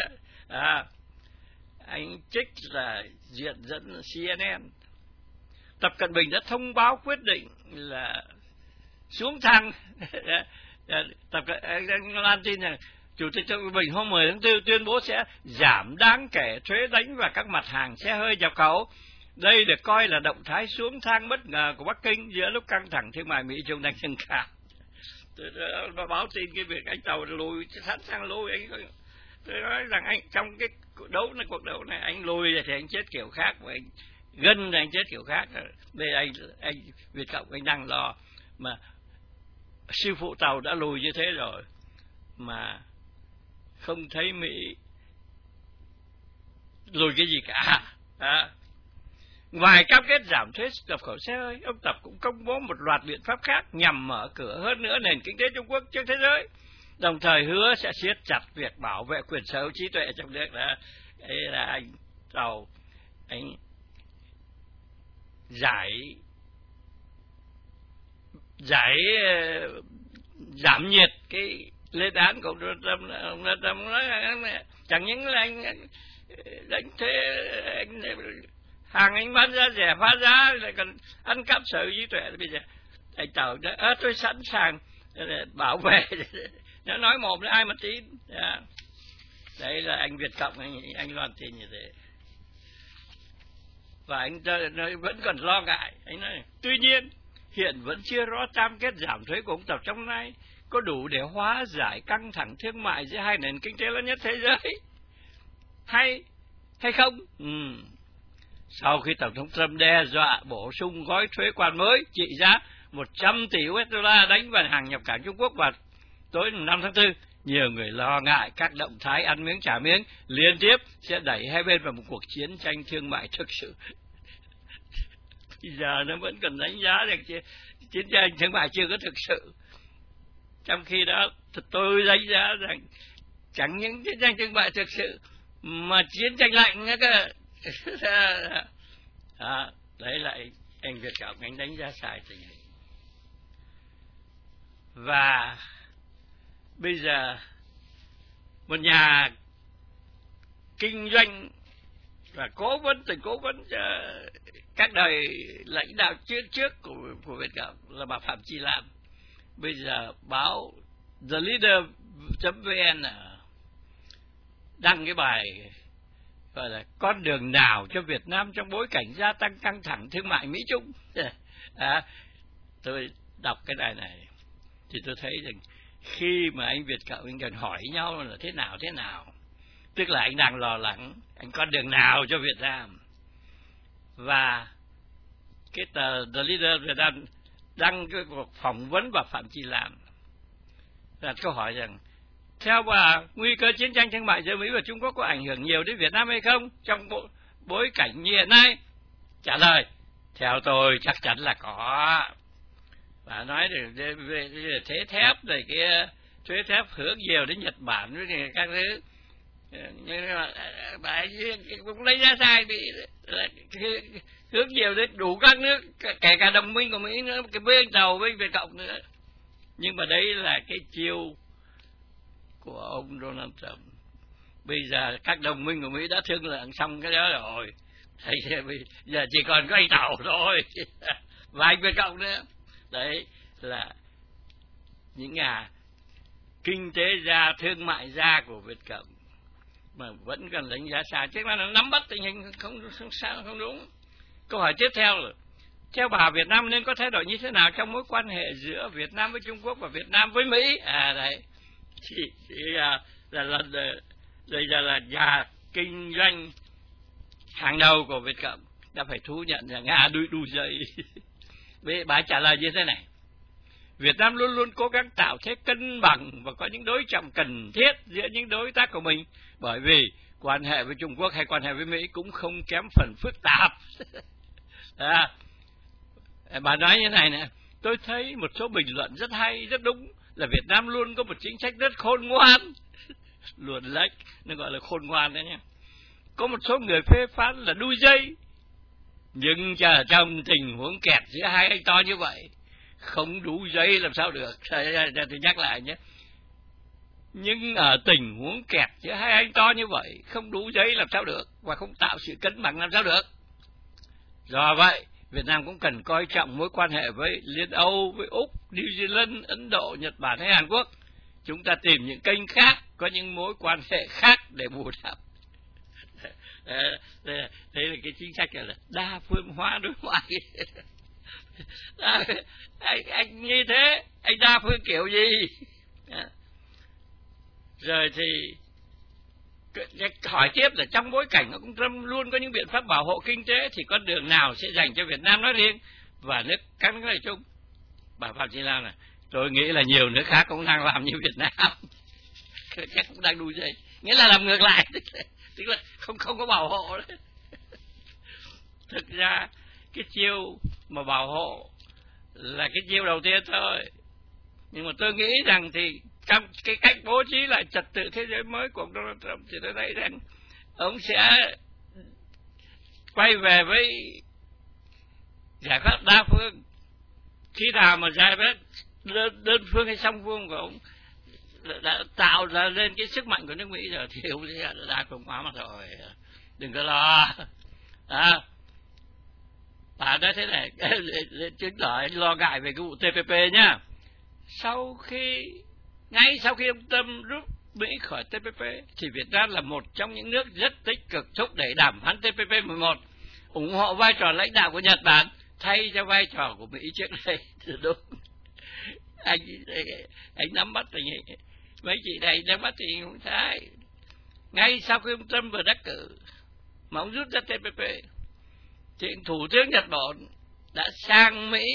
À, anh trích là diện dẫn xê en en. Tập Cận Bình đã thông báo quyết định là xuống thang. Tập anh loan tin rằng Chủ tịch Tập Cận Bình hôm mười tháng tư tuyên bố sẽ giảm đáng kể thuế đánh vào các mặt hàng xe hơi nhập khẩu. Đây được coi là động thái xuống thang bất ngờ của Bắc Kinh giữa lúc căng thẳng thương mại Mỹ Trung đang dâng cao. Tôi báo tin cái việc anh Tàu lùi, sẵn sàng lùi. Anh, tôi nói rằng anh trong cái đấu này, cuộc đấu này, anh lùi thì anh chết kiểu khác, và anh gân thì anh chết kiểu khác. Đây anh anh Việt Cộng anh đang lo mà sư phụ Tàu đã lùi như thế rồi mà không thấy Mỹ lùi cái gì cả. À, ngoài cam kết giảm thuế nhập khẩu xe hơi, ông Tập cũng công bố một loạt biện pháp khác nhằm mở cửa hơn nữa nền kinh tế Trung Quốc trước thế giới, đồng thời hứa sẽ siết chặt việc bảo vệ quyền sở hữu trí tuệ trong nước. Đó, đây là anh Tàu anh giải giải giảm nhiệt cái lên án của ông Trump. Ông Trump nói chẳng những là anh đánh thuế, anh hàng anh bán ra rẻ phá giá, lại còn ăn cắp sở hữu trí tuệ. Bây giờ anh Tàu nói à, tôi sẵn sàng để bảo vệ. Nó nói một là ai mà tin. Yeah. Đấy là anh Việt Cộng, anh, anh loan tin như thế. Và anh nói, vẫn còn lo ngại. Anh nói tuy nhiên hiện vẫn chưa rõ cam kết giảm thuế của ông Tập trong nay có đủ để hóa giải căng thẳng thương mại giữa hai nền kinh tế lớn nhất thế giới hay hay không. Ừ. Sau khi Tổng thống Trump đe dọa bổ sung gói thuế quan mới trị giá một trăm tỷ đô la đánh vào hàng nhập cảng Trung Quốc vào tối năm tháng tư, nhiều người lo ngại các động thái ăn miếng trả miếng liên tiếp sẽ đẩy hai bên vào một cuộc chiến tranh thương mại thực sự. Bây giờ nó vẫn còn đánh giá rằng chiến tranh thương mại chưa có thực sự. Trong khi đó tôi đánh giá rằng chẳng những chiến tranh thương mại thực sự mà chiến tranh lạnh nữa cơ. À, đấy là anh Việt Cộng anh đánh giá sai tình hình. Và bây giờ một nhà kinh doanh và cố vấn từng cố vấn cho các đời lãnh đạo trước trước của, của Việt Cộng là bà Phạm Chi Lam, bây giờ báo The Leader chấm vn đăng cái bài gọi là con đường nào cho Việt Nam trong bối cảnh gia tăng căng thẳng thương mại Mỹ Trung. À, tôi đọc cái bài này thì tôi thấy rằng khi mà anh Việt Cộng anh cần hỏi nhau là thế nào thế nào, tức là anh đang lo lắng anh con đường nào cho Việt Nam. Và cái tờ The Leader Việt Nam đăng cái cuộc phỏng vấn bà Phạm Chi Lam đặt câu hỏi rằng theo bà nguy cơ chiến tranh thương mại giữa Mỹ và Trung Quốc có ảnh hưởng nhiều đến Việt Nam hay không trong bộ, bối cảnh như hiện nay? Trả lời theo tôi chắc chắn là có. Bà nói về, về, về thuế thép rồi kia, thuế thép hướng nhiều đến Nhật Bản với các thứ, nhưng mà bà cũng lấy ra sai bị hướng nhiều đến đủ các nước, kể cả đồng minh của Mỹ nữa, cái bên Tàu với Việt Cộng nữa. Nhưng mà đấy là cái chiêu của ông Donald Trump. Bây giờ các đồng minh của Mỹ đã thương lượng xong cái đó rồi, thì bây giờ chỉ còn có anh Tàu thôi và anh Việt Cộng nữa. Đấy là những nhà kinh tế gia, thương mại gia của Việt Cộng mà vẫn còn đánh giá sai, chứ là nó nắm bắt tình hình không không sao không đúng. Câu hỏi tiếp theo là theo bà Việt Nam nên có thay đổi như thế nào trong mối quan hệ giữa Việt Nam với Trung Quốc và Việt Nam với Mỹ? À đấy, thì, thì là, là, là, là bây giờ là nhà kinh doanh hàng đầu của Việt Cộng đã phải thú nhận rằng Nga đuôi đu dây. Bà trả lời như thế này: Việt Nam luôn luôn cố gắng tạo thế cân bằng và có những đối trọng cần thiết giữa những đối tác của mình, bởi vì quan hệ với Trung Quốc hay quan hệ với Mỹ cũng không kém phần phức tạp. À, bà nói như này nè, tôi thấy một số bình luận rất hay, rất đúng, là Việt Nam luôn có một chính sách rất khôn ngoan. Luận lệch, nó gọi là khôn ngoan đấy nhé. Có một số người phê phán là đu dây, nhưng chờ trong tình huống kẹt giữa hai anh to như vậy, không đu dây làm sao được. Tôi nhắc lại nhé, nhưng ở tình huống kẹt giữa hai anh to như vậy, không đu dây làm sao được, và không tạo sự cân bằng làm sao được. Do vậy Việt Nam cũng cần coi trọng mối quan hệ với Liên Âu, với Úc, New Zealand, Ấn Độ, Nhật Bản hay Hàn Quốc. Chúng ta tìm những kênh khác, có những mối quan hệ khác để bù đắp. Đây là cái chính sách là đa phương hóa đối ngoại. anh, anh như thế, anh đa phương kiểu gì? Rồi thì hỏi tiếp là trong bối cảnh nó cũng luôn có những biện pháp bảo hộ kinh tế, thì con đường nào sẽ dành cho Việt Nam nói riêng và nước các nước nói chung? Bà Phạm Thị Lan là tôi nghĩ là nhiều nước khác cũng đang làm như Việt Nam, chắc cũng đang đuổi dây, nghĩa là làm ngược lại, tức là không không có bảo hộ đấy. Thực ra cái chiêu mà bảo hộ là cái chiêu đầu tiên thôi, nhưng mà tôi nghĩ rằng thì trong cái cách bố trí lại trật tự thế giới mới của Donald Trump thì tôi thấy rằng ông sẽ quay về với giải pháp đa phương. Khi nào mà giải pháp đơn, đơn phương hay song phương của ông đã tạo ra lên cái sức mạnh của nước Mỹ rồi thì ông sẽ đa phương hóa mà rồi, đừng có lo. À, bà nói thế này chứng tỏ anh lo ngại về cái vụ tê pê pê nhá. Sau khi ngay sau khi ông Trump rút Mỹ khỏi tê pê pê thì Việt Nam là một trong những nước rất tích cực thúc đẩy đàm phán tê pê pê mười một, ủng hộ vai trò lãnh đạo của Nhật Bản thay cho vai trò của Mỹ trước đây. Đúng, anh anh nắm bắt tình hình, mấy chị này nắm bắt tình hình không sai. Ngay sau khi ông Trump vừa đắc cử mà ông rút ra tê pê pê thì Thủ tướng Nhật Bản đã sang Mỹ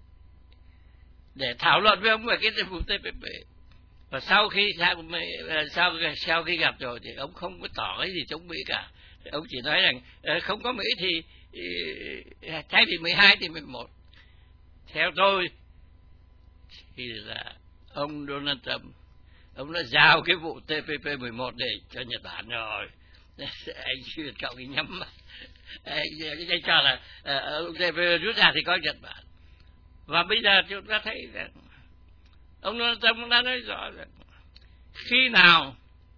để thảo luận với ông về cái vụ tê pê pê. Và sau khi sau sau khi gặp rồi thì ông không có tỏ cái gì chống Mỹ cả. Ông chỉ nói rằng không có Mỹ thì thay vì mười hai thì mười một. Theo tôi thì là ông Donald Trump, ông đã giao cái vụ tê pê pê mười một để cho Nhật Bản rồi. Anh Việt Cộng thì nhắm mắt, anh, anh cho là ông tê pê pê rút ra thì có Nhật Bản. Và bây giờ chúng ta thấy rằng ông Donald Trump đã nói rõ rằng khi nào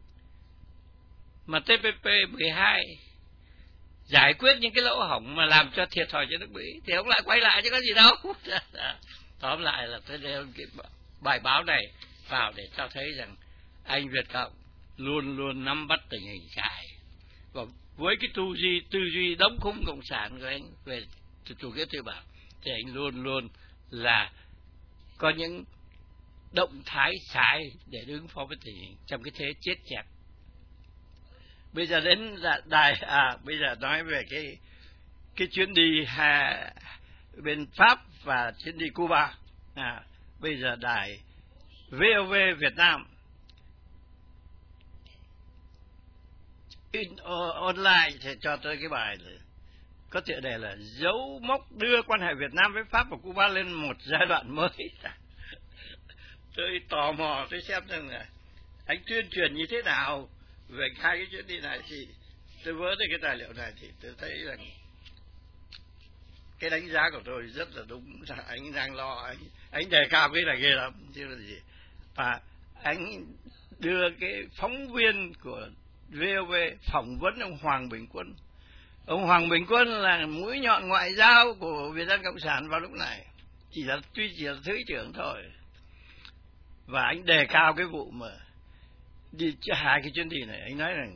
mà tê pê pê mười hai giải quyết những cái lỗ hổng mà làm cho thiệt thòi cho nước Mỹ thì ông lại quay lại chứ có gì đâu. Tóm lại là tôi đưa cái bài báo này vào để cho thấy rằng anh Việt Cộng luôn luôn nắm bắt tình hình sai, và với cái tư duy tư duy đóng khung cộng sản của anh về chủ nghĩa tư bản thì anh luôn luôn là có những động thái sai để ứng phó với tình hình trong cái thế chết chẹp. Bây giờ đến đài à bây giờ nói về cái cái chuyến đi ha, bên Pháp và chuyến đi Cuba. À, bây giờ đài vê o vê Việt Nam in online thì cho tôi cái bài này, có tựa đề là dấu mốc đưa quan hệ Việt Nam với Pháp và Cuba lên một giai đoạn mới. Tôi tò mò tôi xem rằng là anh tuyên truyền như thế nào về hai cái chuyến đi này, thì tôi vớ được cái tài liệu này thì tôi thấy rằng cái đánh giá của tôi rất là đúng. Anh đang lo, anh anh đề cao cái này ghê lắm chứ là gì. Và anh đưa cái phóng viên của vê o vê phỏng vấn ông Hoàng Bình Quân. Ông Hoàng Bình Quân là mũi nhọn ngoại giao của Việt Nam Cộng sản vào lúc này, chỉ là tuy chỉ là thứ trưởng thôi. Và anh đề cao cái vụ mà đi hai cái chuyến đi này. Anh nói rằng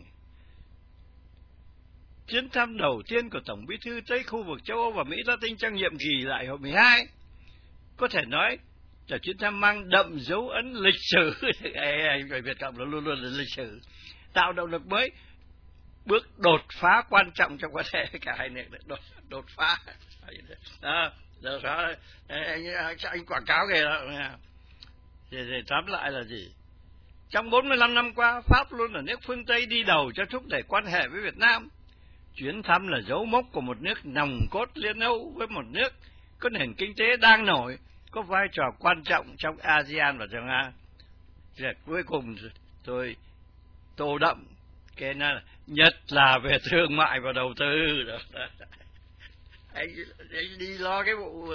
chuyến thăm đầu tiên của Tổng Bí thư tới khu vực châu Âu và Mỹ Latin trong nhiệm kỳ đại hội mười hai có thể nói là chuyến thăm mang đậm dấu ấn lịch sử. Anh người Việt Cộng là luôn luôn là lịch sử, tạo động lực mới, bước đột phá quan trọng trong quan hệ cả hai nước. Đột, đột phá đó, đột phá anh, anh quảng cáo kìa đó. Thì, thì tóm lại là gì? Trong bốn mươi lăm năm qua, Pháp luôn là nước phương Tây đi đầu cho thúc đẩy quan hệ với Việt Nam. Chuyến thăm là dấu mốc của một nước nòng cốt Liên Âu với một nước có nền kinh tế đang nổi, có vai trò quan trọng trong a sê an và trong A. Rồi cuối cùng tôi tô đậm cái là nhất là về thương mại và đầu tư. Đó. Anh, anh đi lo cái vụ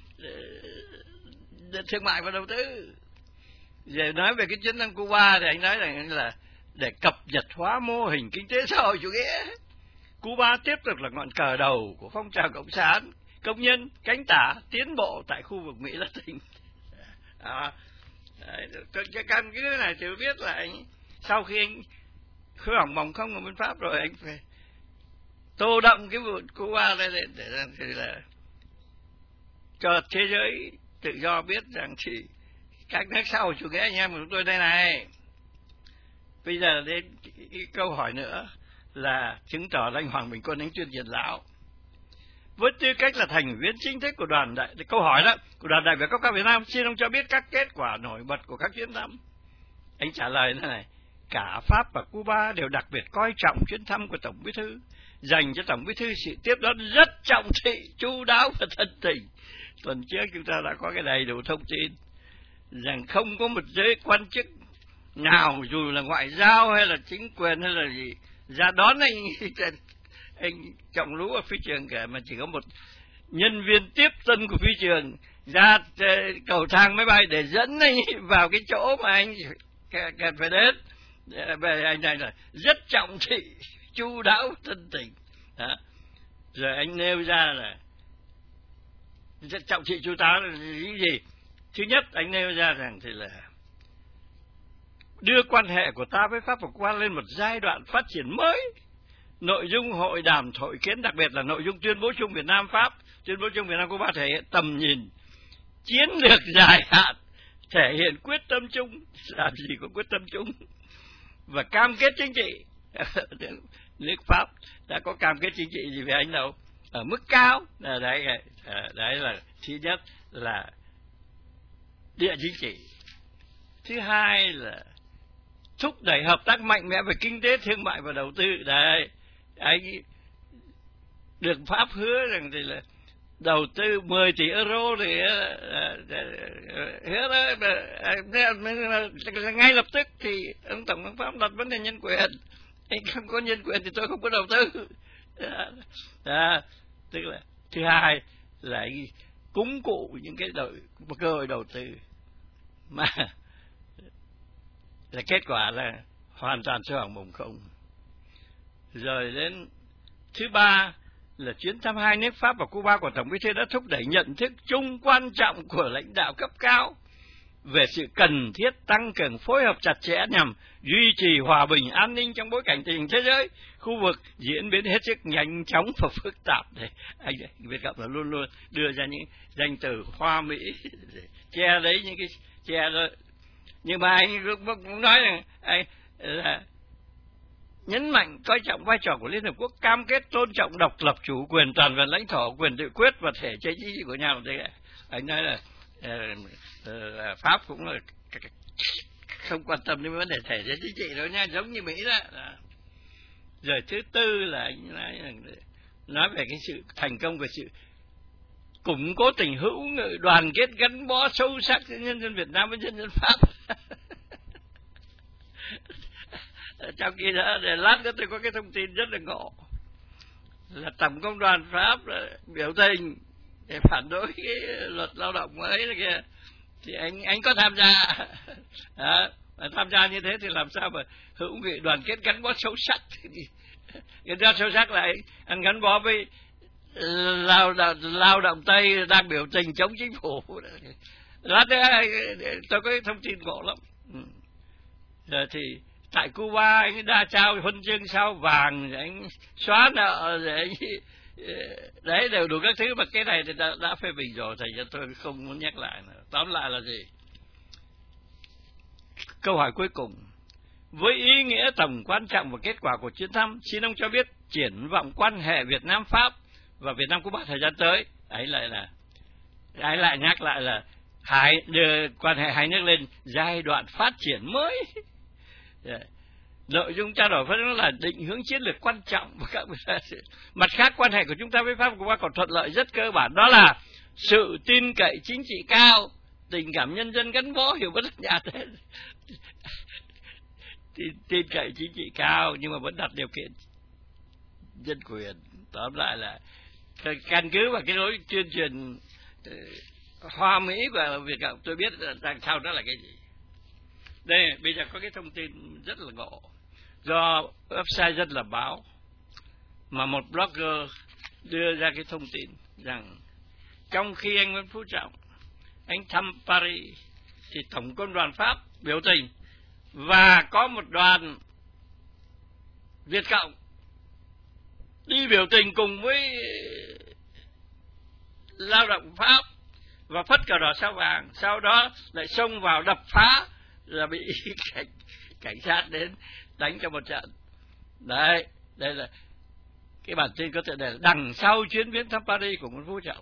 thương mại và đầu tư. Về nói về cái chuyến thăm Cuba thì anh nói rằng là để cập nhật hóa mô hình kinh tế xã hội chủ nghĩa. Cuba tiếp tục là ngọn cờ đầu của phong trào cộng sản, công nhân cánh tả tiến bộ tại khu vực Mỹ Latin. À, cái căn cứ này thì biết là anh sau khi anh khơi hỏng bỏng không ở bên Pháp rồi, anh phải tô đậm cái vụ Cuba đây để, để, để, để là cho thế giới tự do biết rằng thì các nước sau chủ nghĩa anh em của chúng tôi đây này. Bây giờ đến cái, cái câu hỏi nữa là chứng tỏ là anh Hoàng Bình Quân anh tuyên truyền lão với tư cách là thành viên chính thức của đoàn đại câu hỏi đó của đoàn đại biểu cấp cao Việt Nam, xin ông cho biết các kết quả nổi bật của các chuyến thăm. Anh trả lời thế này: cả Pháp và Cuba đều đặc biệt coi trọng chuyến thăm của Tổng Bí thư, dành cho Tổng Bí thư sự tiếp đón rất trọng thị, chu đáo và thân tình. Tuần trước chúng ta đã có cái đầy đủ thông tin rằng không có một giới quan chức nào dù là ngoại giao hay là chính quyền hay là gì ra đón anh anh Trọng Lũ ở phi trường cả, mà chỉ có một nhân viên tiếp tân của phi trường ra cầu thang máy bay để dẫn anh vào cái chỗ mà anh cần phải đến. Về anh này là rất trọng thị, chu đáo, thân tình. Đó. Rồi anh nêu ra là rất trọng thị, chu đáo là cái gì? Thứ nhất, anh nêu ra rằng thì là đưa quan hệ của ta với Pháp và Cuba lên một giai đoạn phát triển mới. Nội dung hội đàm hội kiến, đặc biệt là nội dung tuyên bố chung Việt Nam Pháp, tuyên bố chung Việt Nam Cuba thể hiện tầm nhìn chiến lược dài hạn, thể hiện quyết tâm chung. Làm gì có quyết tâm chung? Và cam kết chính trị. Nước Pháp đã có cam kết chính trị gì về anh đâu, ở mức cao. Đấy, đấy là thứ nhất là địa chính trị. Thứ hai là thúc đẩy hợp tác mạnh mẽ về kinh tế, thương mại và đầu tư. Đấy, anh được Pháp hứa rằng thì là đầu tư mười tỷ euro thì hứa đó, ngay lập tức thì ông Tổng thống Pháp đặt vấn đề nhân quyền. Anh không có nhân quyền thì tôi không có đầu tư. À, tức là thứ hai là anh cúng cụ những cái đội, cơ hội đầu tư mà là kết quả là hoàn toàn sôi hỏng bùng không. Rồi đến thứ ba là chuyến thăm hai nước Pháp và Cuba của Tổng Bí thư đã thúc đẩy nhận thức chung quan trọng của lãnh đạo cấp cao về sự cần thiết tăng cường phối hợp chặt chẽ nhằm duy trì hòa bình an ninh trong bối cảnh tình hình thế giới, khu vực diễn biến hết sức nhanh chóng và phức tạp. Để anh Việt Cộng là luôn luôn đưa ra những danh từ hoa mỹ để che đấy những cái che rồi. Nhưng mà anh cũng nói rằng anh là nhấn mạnh coi trọng vai trò của Liên Hợp Quốc, cam kết tôn trọng độc lập, chủ quyền, toàn vẹn lãnh thổ, quyền tự quyết và thể chế chính trị của nhau. Thế anh nói là, là Pháp cũng là không quan tâm đến vấn đề thể chế chính trị đâu nha, giống như Mỹ đó. Rồi thứ tư là anh nói, nói về cái sự thành công về sự củng cố tình hữu nghị, đoàn kết, gắn bó sâu sắc giữa nhân dân Việt Nam với nhân dân Pháp. Trong khi đó, để lát nữa tôi có cái thông tin rất là ngộ là Tổng công đoàn Pháp biểu tình để phản đối cái luật lao động mới kia, thì anh anh có tham gia. Đó, mà tham gia như thế thì làm sao mà hữu nghị, đoàn kết, gắn bó sâu sắc? Gắn bó sâu sắc là anh, anh gắn bó với lao động, lao động Tây đang biểu tình chống chính phủ. Lát nữa tôi có cái thông tin ngộ lắm. Rồi thì tại Cuba anh đã trao huân chương sao vàng, rồi anh xóa nợ, rồi anh đấy đều đủ các thứ, mà cái này thì đã, đã phê bình rồi, thành ra tôi không muốn nhắc lại nữa. Tóm lại là gì? Câu hỏi cuối cùng: với ý nghĩa tầm quan trọng và kết quả của chuyến thăm, xin ông cho biết triển vọng quan hệ Việt Nam Pháp và Việt Nam Cuba thời gian tới. Ấy lại là ấy lại nhắc lại là hai đưa quan hệ hai nước lên giai đoạn phát triển mới. Nội dung trao đổi với nó là định hướng chiến lược quan trọng. Mặt khác, quan hệ của chúng ta với Pháp và Cuba còn thuận lợi rất cơ bản, đó là sự tin cậy chính trị cao, tình cảm nhân dân gắn bó, hiểu bất nhà thế. tin, tin cậy chính trị cao nhưng mà vẫn đặt điều kiện nhân quyền. Tóm lại là căn cứ vào cái lối tuyên truyền uh, hoa mỹ và Việt Cộng, tôi biết đằng sau đó là cái gì. Đây, bây giờ có cái thông tin rất là ngộ do website Dân Làm Báo, mà một blogger đưa ra cái thông tin rằng trong khi anh Nguyễn Phú Trọng anh thăm Paris thì tổng công đoàn Pháp biểu tình và có một đoàn Việt Cộng đi biểu tình cùng với lao động Pháp và phất cờ đỏ sao vàng, sau đó lại xông vào đập phá, rồi bị cảnh, cảnh sát đến đánh cho một trận. Đấy, đây là cái bản tin có thể để đằng sau chuyến viếng thăm Paris của Nguyễn Phú Trọng.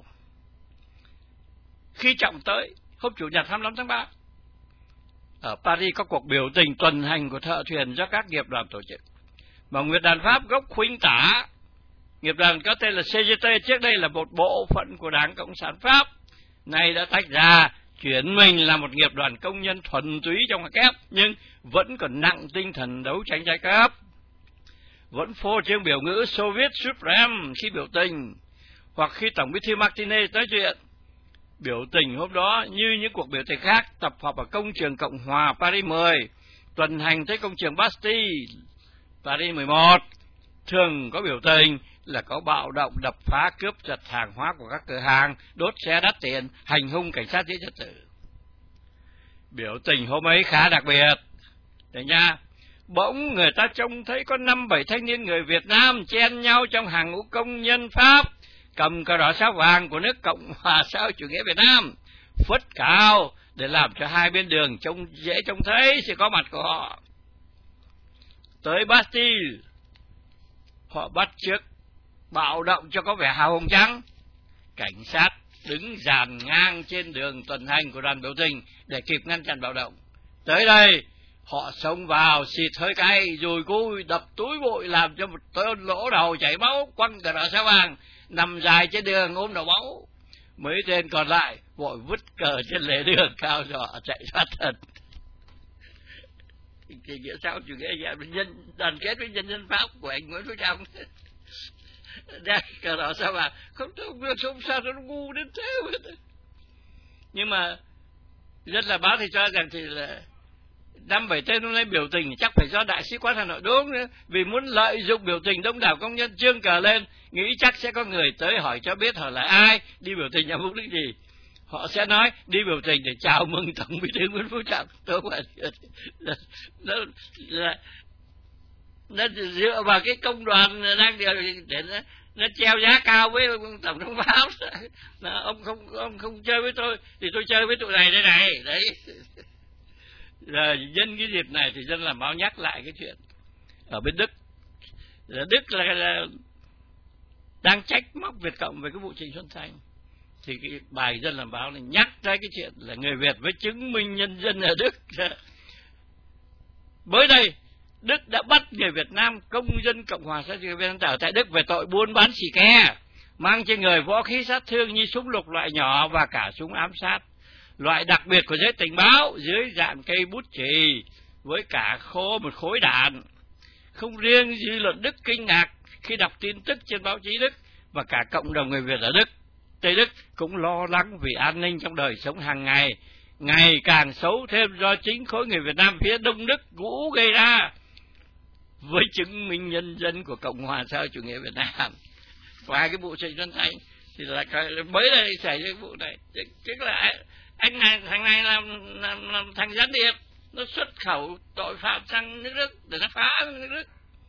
Khi Trọng tới hôm Chủ nhật hai mươi lăm tháng ba, ở Paris có cuộc biểu tình tuần hành của thợ thuyền do các nghiệp đoàn tổ chức, mà Nghiệp đoàn Pháp gốc Khuynh Tả, nghiệp đoàn có tên là xê giê tê, trước đây là một bộ phận của Đảng Cộng sản Pháp, nay đã tách ra, chuyển mình là một nghiệp đoàn công nhân thuần túy trong ngoại kép, nhưng vẫn còn nặng tinh thần đấu tranh giai cấp, vẫn phô trương biểu ngữ Soviet Supreme khi biểu tình, hoặc khi Tổng Bí thư Martinez nói chuyện. Biểu tình hôm đó như những cuộc biểu tình khác, tập hợp ở công trường Cộng hòa Paris mười, tuần hành tới công trường Bastille Paris mười một. Thường có biểu tình là có bạo động, đập phá, cướp giật hàng hóa của các cửa hàng, đốt xe đắt tiền, hành hung cảnh sát giữ trật tự. Biểu tình hôm ấy khá đặc biệt, đấy nha. Bỗng người ta trông thấy có năm bảy thanh niên người Việt Nam chen nhau trong hàng ngũ công nhân Pháp, cầm cờ đỏ sao vàng của nước Cộng hòa xã hội chủ nghĩa Việt Nam, phất cao để làm cho hai bên đường trông dễ trông thấy sự có mặt của họ. Tới Bastille, họ bắt chước bạo động cho có vẻ hào hùng trắng. Cảnh sát đứng dàn ngang trên đường tuần hành của đoàn biểu tình để kịp ngăn chặn bạo động. Tới đây, họ xông vào, xịt hơi cay, dùi cui, đập túi bụi, làm cho một tên lỗ đầu chảy máu, quăng cờ đỏ sao vàng, nằm dài trên đường ôm đầu máu. Mấy tên còn lại vội vứt cờ trên lề đường, cao giỏ chạy thoát thân. Thì nghĩa sao chủ nghĩa nhân đoàn kết với nhân dân Pháp của anh Nguyễn Phú Trọng. Đây, cờ đỏ sao vàng, không không không sao nó ngu đến thế. Nhưng mà rất là báo thì cho rằng thì là năm bảy tên hôm nay biểu tình chắc phải do Đại sứ quán Hà Nội đúng nữa, vì muốn lợi dụng biểu tình đông đảo công nhân trương cờ lên, nghĩ chắc sẽ có người tới hỏi cho biết họ là ai, đi biểu tình nhằm mục đích gì. Họ sẽ nói đi biểu tình để chào mừng Tổng Bí thư Nguyễn Phú Trọng. Tôi mà nó, nó, nó, nó dựa vào cái công đoàn đang điều để nó, nó treo giá cao với Tổng thống Pháp. Nó, ông không ông không chơi với tôi thì tôi chơi với tụi này đây này đấy. Rồi nhân cái dịp này thì dân làm báo nhắc lại cái chuyện ở bên Đức. Đức là, là đang trách móc Việt Cộng về cái vụ Trịnh Xuân Thanh, thì cái bài dân làm báo này nhắc ra cái chuyện là người Việt với chứng minh nhân dân ở Đức. Mới đây Đức đã bắt người Việt Nam công dân Cộng hòa xã hội chủ nghĩa Việt Nam ở tại Đức về tội buôn bán xì ke, mang trên người võ khí sát thương như súng lục loại nhỏ và cả súng ám sát, loại đặc biệt của giới tình báo, dưới dạng cây bút chì với cả khô một khối đạn. Không riêng dư luận Đức kinh ngạc khi đọc tin tức trên báo chí Đức, và cả cộng đồng người Việt ở Đức, Tây Đức cũng lo lắng vì an ninh trong đời sống hàng ngày ngày càng xấu thêm do chính khối người Việt Nam phía Đông Đức cũ gây ra, với chứng minh nhân dân của Cộng hòa xã hội chủ nghĩa Việt Nam. Qua cái vụ Trịnh Xuân Thanh thì là mới đây xảy ra cái vụ này, tức là anh này thằng này làm, làm, làm thằng gián điệp, nó xuất khẩu tội phạm sang nước Đức để nó phá nước Đức.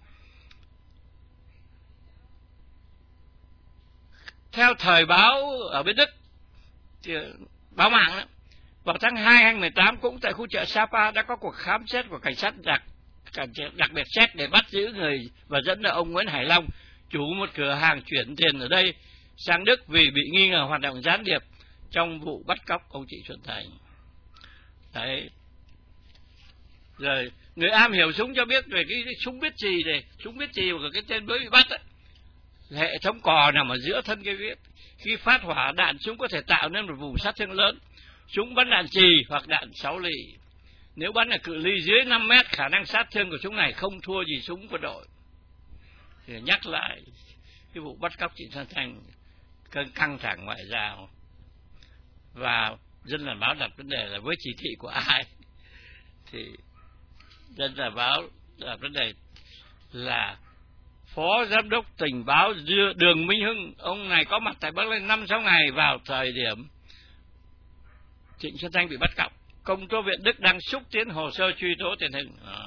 Theo thời báo ở bên Đức, thì báo mạng đó, vào tháng hai hai nghìn không trăm mười tám cũng tại khu chợ Sapa đã có cuộc khám xét của cảnh sát đặc đặc biệt xét để bắt giữ người và dẫn là ông Nguyễn Hải Long, chủ một cửa hàng chuyển tiền ở đây sang Đức vì bị nghi ngờ hoạt động gián điệp trong vụ bắt cóc ông Trịnh Xuân Thanh. Đấy. Rồi người am hiểu súng cho biết về cái, cái súng biết chì này, súng biết chì của cái tên mới bị bắt ấy. Hệ thống cò nằm ở giữa thân cây viết. Khi phát hỏa, đạn súng có thể tạo nên một vùng sát thương lớn. Súng bắn đạn chì hoặc đạn sáu ly. Nếu bắn ở cự ly dưới năm mét, khả năng sát thương của súng này không thua gì súng quân đội. Thì nhắc lại cái vụ bắt cóc Trịnh Xuân Thanh, cơn căng thẳng ngoại giao. Và dân làm báo đặt vấn đề là với chỉ thị của ai, thì dân làm báo đặt vấn đề là Phó Giám đốc Tình báo Đường Minh Hưng, ông này có mặt tại Bắc Ninh năm sáu ngày vào thời điểm Trịnh Xuân Thanh bị bắt cóc. Công tố viện Đức đang xúc tiến hồ sơ truy tố Tiền Hưng. À.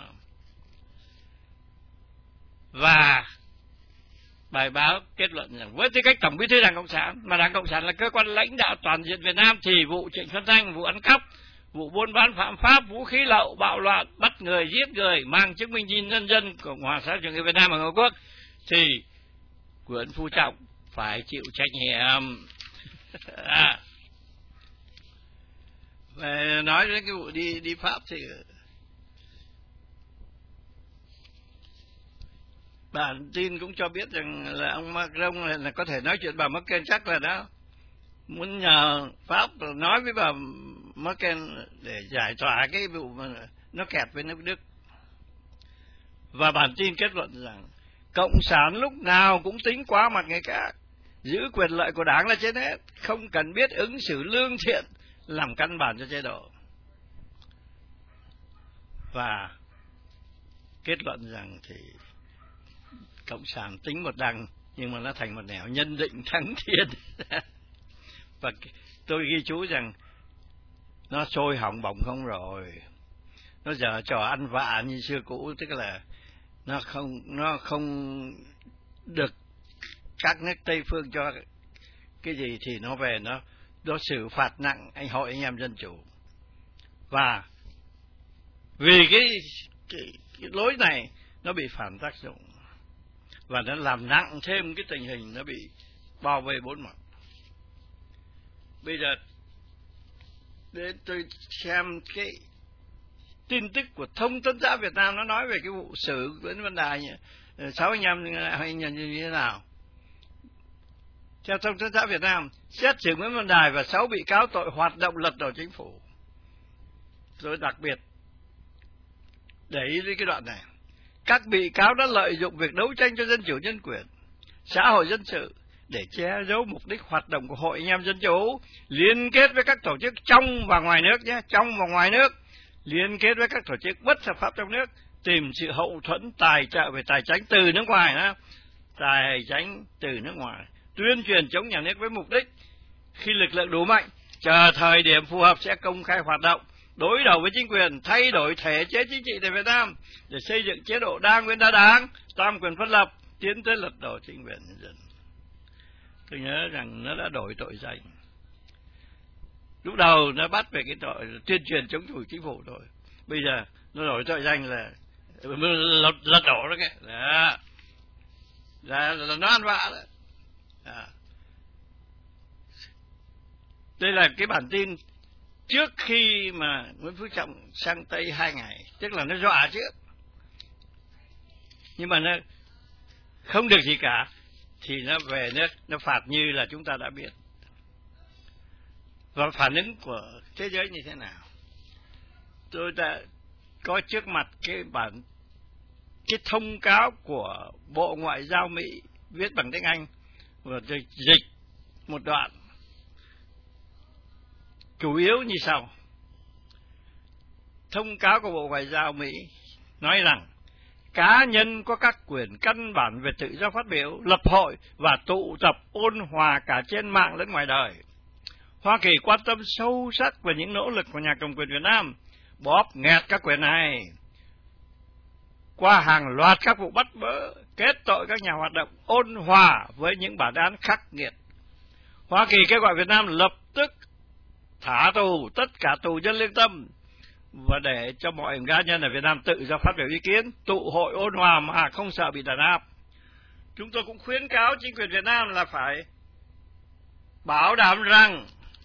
Và bài báo kết luận rằng với tư cách Tổng Bí thư Đảng Cộng sản, mà Đảng Cộng sản là cơ quan lãnh đạo toàn diện Việt Nam, thì vụ Trịnh Xuân Thanh, vụ ăn cắp, vụ buôn bán phạm pháp, vũ khí lậu, bạo loạn, bắt người, giết người, mang chứng minh nhân dân Cộng hòa xã hội chủ nghĩa Việt Nam ở Hàn Quốc, thì Nguyễn Phú Trọng phải chịu trách nhiệm. À. Về nói đến cái vụ đi đi Pháp thì bản tin cũng cho biết rằng là ông Macron là, là có thể nói chuyện bà Merkel, chắc là đó muốn nhờ Pháp nói với bà Merkel để giải tỏa cái vụ mà nó kẹt với nước Đức. Và bản tin kết luận rằng Cộng sản lúc nào cũng tính quá mặt người khác, giữ quyền lợi của Đảng là trên hết, không cần biết ứng xử lương thiện làm căn bản cho chế độ. Và kết luận rằng thì Cộng sản tính một đằng nhưng mà nó thành một nẻo, nhân định thắng thiên. Và tôi ghi chú rằng nó sôi hỏng bỏng không rồi, nó giờ trò ăn vạ như xưa cũ, tức là nó không nó không được các nước Tây phương cho cái gì thì nó về nó nó xử phạt nặng anh hội anh em dân chủ. Và vì cái, cái, cái lối này nó bị phản tác dụng và nó làm nặng thêm cái tình hình nó bị bao vây bốn mặt. Bây giờ để tôi xem cái tin tức của Thông tấn xã Việt Nam, nó nói về cái vụ xử Nguyễn Văn Đài sáu anh em anh nhận như thế nào. Theo Thông tấn xã Việt Nam, xét xử Nguyễn Văn Đài và sáu bị cáo tội hoạt động lật đổ chính phủ. Rồi đặc biệt để ý đến cái đoạn này, các bị cáo đã lợi dụng việc đấu tranh cho dân chủ nhân quyền, xã hội dân sự để che giấu mục đích hoạt động của Hội anh em dân chủ, liên kết với các tổ chức trong và ngoài nước nhé, trong và ngoài nước, liên kết với các tổ chức bất hợp pháp trong nước, tìm sự hậu thuẫn tài trợ về tài chính từ nước ngoài, đó. tài chính từ nước ngoài, tuyên truyền chống nhà nước với mục đích khi lực lượng đủ mạnh, chờ thời điểm phù hợp sẽ công khai hoạt động, đối đầu với chính quyền, thay đổi thể chế chính trị tại Việt Nam để xây dựng chế độ đa nguyên đa đảng, tam quyền phân lập, tiến tới lật đổ chính quyền nhân dân. Tôi nhớ rằng nó đã đổi tội danh. Lúc đầu nó bắt về cái tội tuyên truyền chống chủ chính phủ thôi, bây giờ nó đổi tội danh là lật, lật đổ đó kìa. Đó. Là, là nó ăn vạ đó. À. Đây là cái bản tin trước khi mà Nguyễn Phú Trọng sang Tây hai ngày, tức là nó dọa trước, nhưng mà nó không được gì cả thì nó về nước nó phạt như là chúng ta đã biết. Và phản ứng của thế giới như thế nào? Tôi đã có trước mặt cái bản cái thông cáo của Bộ Ngoại giao Mỹ viết bằng tiếng Anh, và tôi dịch một đoạn chủ yếu như sau. Thông cáo của Bộ Ngoại giao Mỹ nói rằng cá nhân có các quyền căn bản về tự do phát biểu, lập hội và tụ tập ôn hòa cả trên mạng lẫn ngoài đời. Hoa Kỳ quan tâm sâu sắc về những nỗ lực của nhà cầm quyền Việt Nam bóp nghẹt các quyền này qua hàng loạt các vụ bắt bớ, kết tội các nhà hoạt động ôn hòa với những bản án khắc nghiệt. Hoa Kỳ kêu gọi Việt Nam lập tức thả tù tất cả tù nhân lương tâm và để cho mọi cá nhân ở Việt Nam tự do phát biểu ý kiến, tụ hội ôn hòa mà không sợ bị đàn áp. Chúng tôi cũng khuyến cáo chính quyền Việt Nam là phải bảo đảm rằng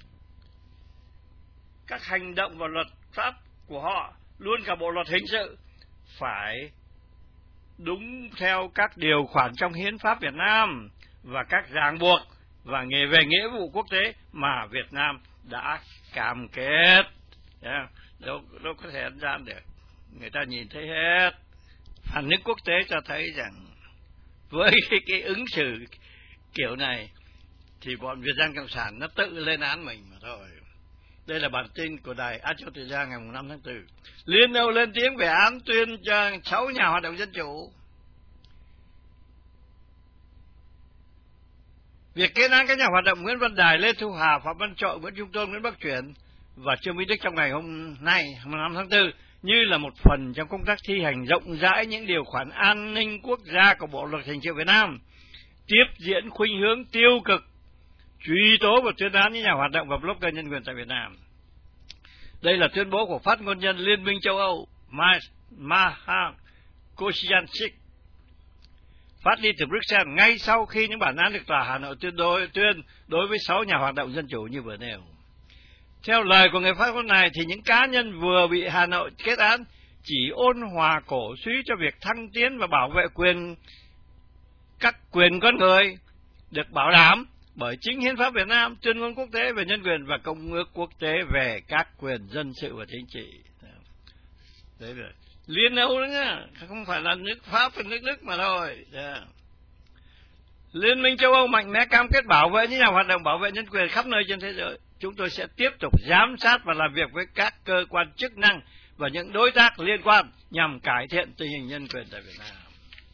các hành động và luật pháp của họ, luôn cả bộ luật hình sự, phải đúng theo các điều khoản trong hiến pháp Việt Nam và các ràng buộc và nghề về nghĩa vụ quốc tế mà Việt Nam đã cam kết. Yeah. Đâu, đâu có thể ăn gian được, người ta nhìn thấy hết. Phản ứng quốc tế cho thấy rằng với cái, cái ứng xử kiểu này thì bọn Việt Nam Cộng sản nó tự lên án mình mà thôi. Đây là bản tin của đài Á Châu Tự Do ngày năm tháng tư. Liên Âu lên tiếng về án tuyên cho sáu nhà hoạt động dân chủ. Việc kết án các nhà hoạt động Nguyễn Văn Đài, Lê Thu Hà, Phạm Văn Trội, Nguyễn Trung Tôn, Nguyễn Bắc Chuyển và Trương Minh Đức trong ngày hôm nay, hai mươi lăm tháng tư như là một phần trong công tác thi hành rộng rãi những điều khoản an ninh quốc gia của Bộ luật hình sự Việt Nam, tiếp diễn khuynh hướng tiêu cực, truy tố và tuyên án những nhà hoạt động và blogger nhân quyền tại Việt Nam. Đây là tuyên bố của phát ngôn nhân Liên minh châu Âu Maha Kosciuszko phát đi từ Bruxelles ngay sau khi những bản án được tòa Hà Nội tuyên đối, tuyên đối với sáu nhà hoạt động dân chủ như vừa nêu. Theo lời của người phát ngôn này thì những cá nhân vừa bị Hà Nội kết án chỉ ôn hòa cổ suý cho việc thăng tiến và bảo vệ quyền các quyền con người được bảo đảm bởi chính Hiến pháp Việt Nam, Tuyên ngôn quốc tế về nhân quyền và Công ước quốc tế về các quyền dân sự và chính trị. Đấy rồi. Liên Âu đó nhá, không phải là nước Pháp và nước Đức mà thôi. Yeah. Liên minh châu Âu mạnh mẽ cam kết bảo vệ những nhà hoạt động bảo vệ nhân quyền khắp nơi trên thế giới. Chúng tôi sẽ tiếp tục giám sát và làm việc với các cơ quan chức năng và những đối tác liên quan nhằm cải thiện tình hình nhân quyền tại Việt Nam.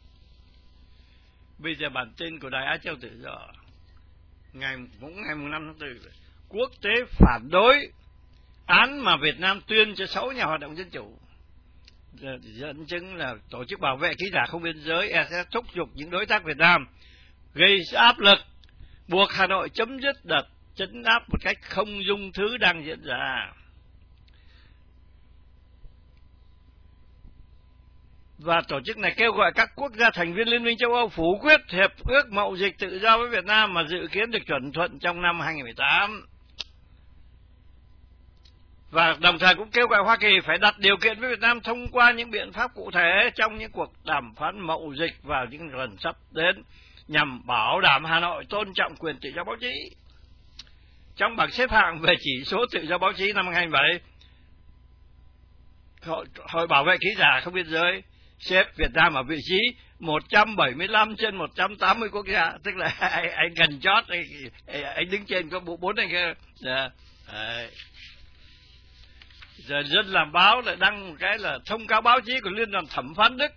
Bây giờ bản tin của Đài Á Châu Tự Do ngày cũng ngày năm tháng tư, quốc tế phản đối án mà Việt Nam tuyên cho sáu nhà hoạt động dân chủ. Dẫn chứng là tổ chức bảo vệ ký giả không biên giới sẽ thúc giục những đối tác Việt Nam gây áp lực buộc Hà Nội chấm dứt đợt trấn áp một cách không dung thứ đang diễn ra. Và tổ chức này kêu gọi các quốc gia thành viên Liên minh châu Âu phủ quyết hiệp ước mậu dịch tự do với Việt Nam mà dự kiến được chuẩn thuận trong năm hai nghìn không trăm mười tám. Và đồng thời cũng kêu gọi Hoa Kỳ phải đặt điều kiện với Việt Nam thông qua những biện pháp cụ thể trong những cuộc đàm phán mậu dịch vào những lần sắp đến nhằm bảo đảm Hà Nội tôn trọng quyền tự do báo chí. Trong bảng xếp hạng về chỉ số tự do báo chí năm hai nghìn không trăm mười bảy, Hội, Hội Bảo vệ ký giả không biên giới xếp Việt Nam ở vị trí một trăm bảy mươi lăm trên một trăm tám mươi quốc gia, tức là anh, anh gần chót, anh, anh đứng trên có bốn anh kia. Đấy. Giờ dân làm báo lại đăng một cái là thông cáo báo chí của Liên đoàn Thẩm phán Đức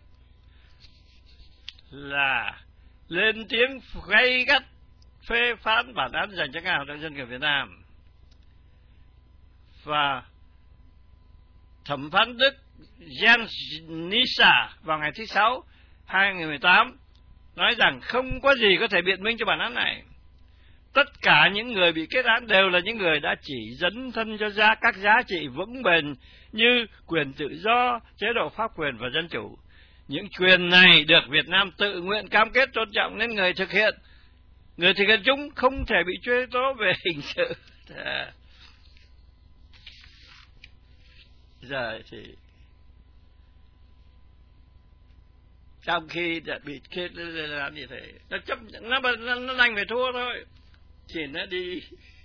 là lên tiếng gay gắt phê phán bản án dành cho các hoạt động dân quyền Việt Nam. Và thẩm phán Đức Jens Nisa vào ngày thứ Sáu hai nghìn không trăm mười tám nói rằng không có gì có thể biện minh cho bản án này. Tất cả những người bị kết án đều là những người đã chỉ dấn thân cho ra các giá trị vững bền như quyền tự do, chế độ pháp quyền và dân chủ. Những quyền này được Việt Nam tự nguyện cam kết tôn trọng nên người thực hiện, người thực hiện chúng không thể bị truy tố về hình sự. Giờ thì trong khi đã bị kết làm như thế, nó chấp nó nó, nó đành phải thua thôi. Thì nó đi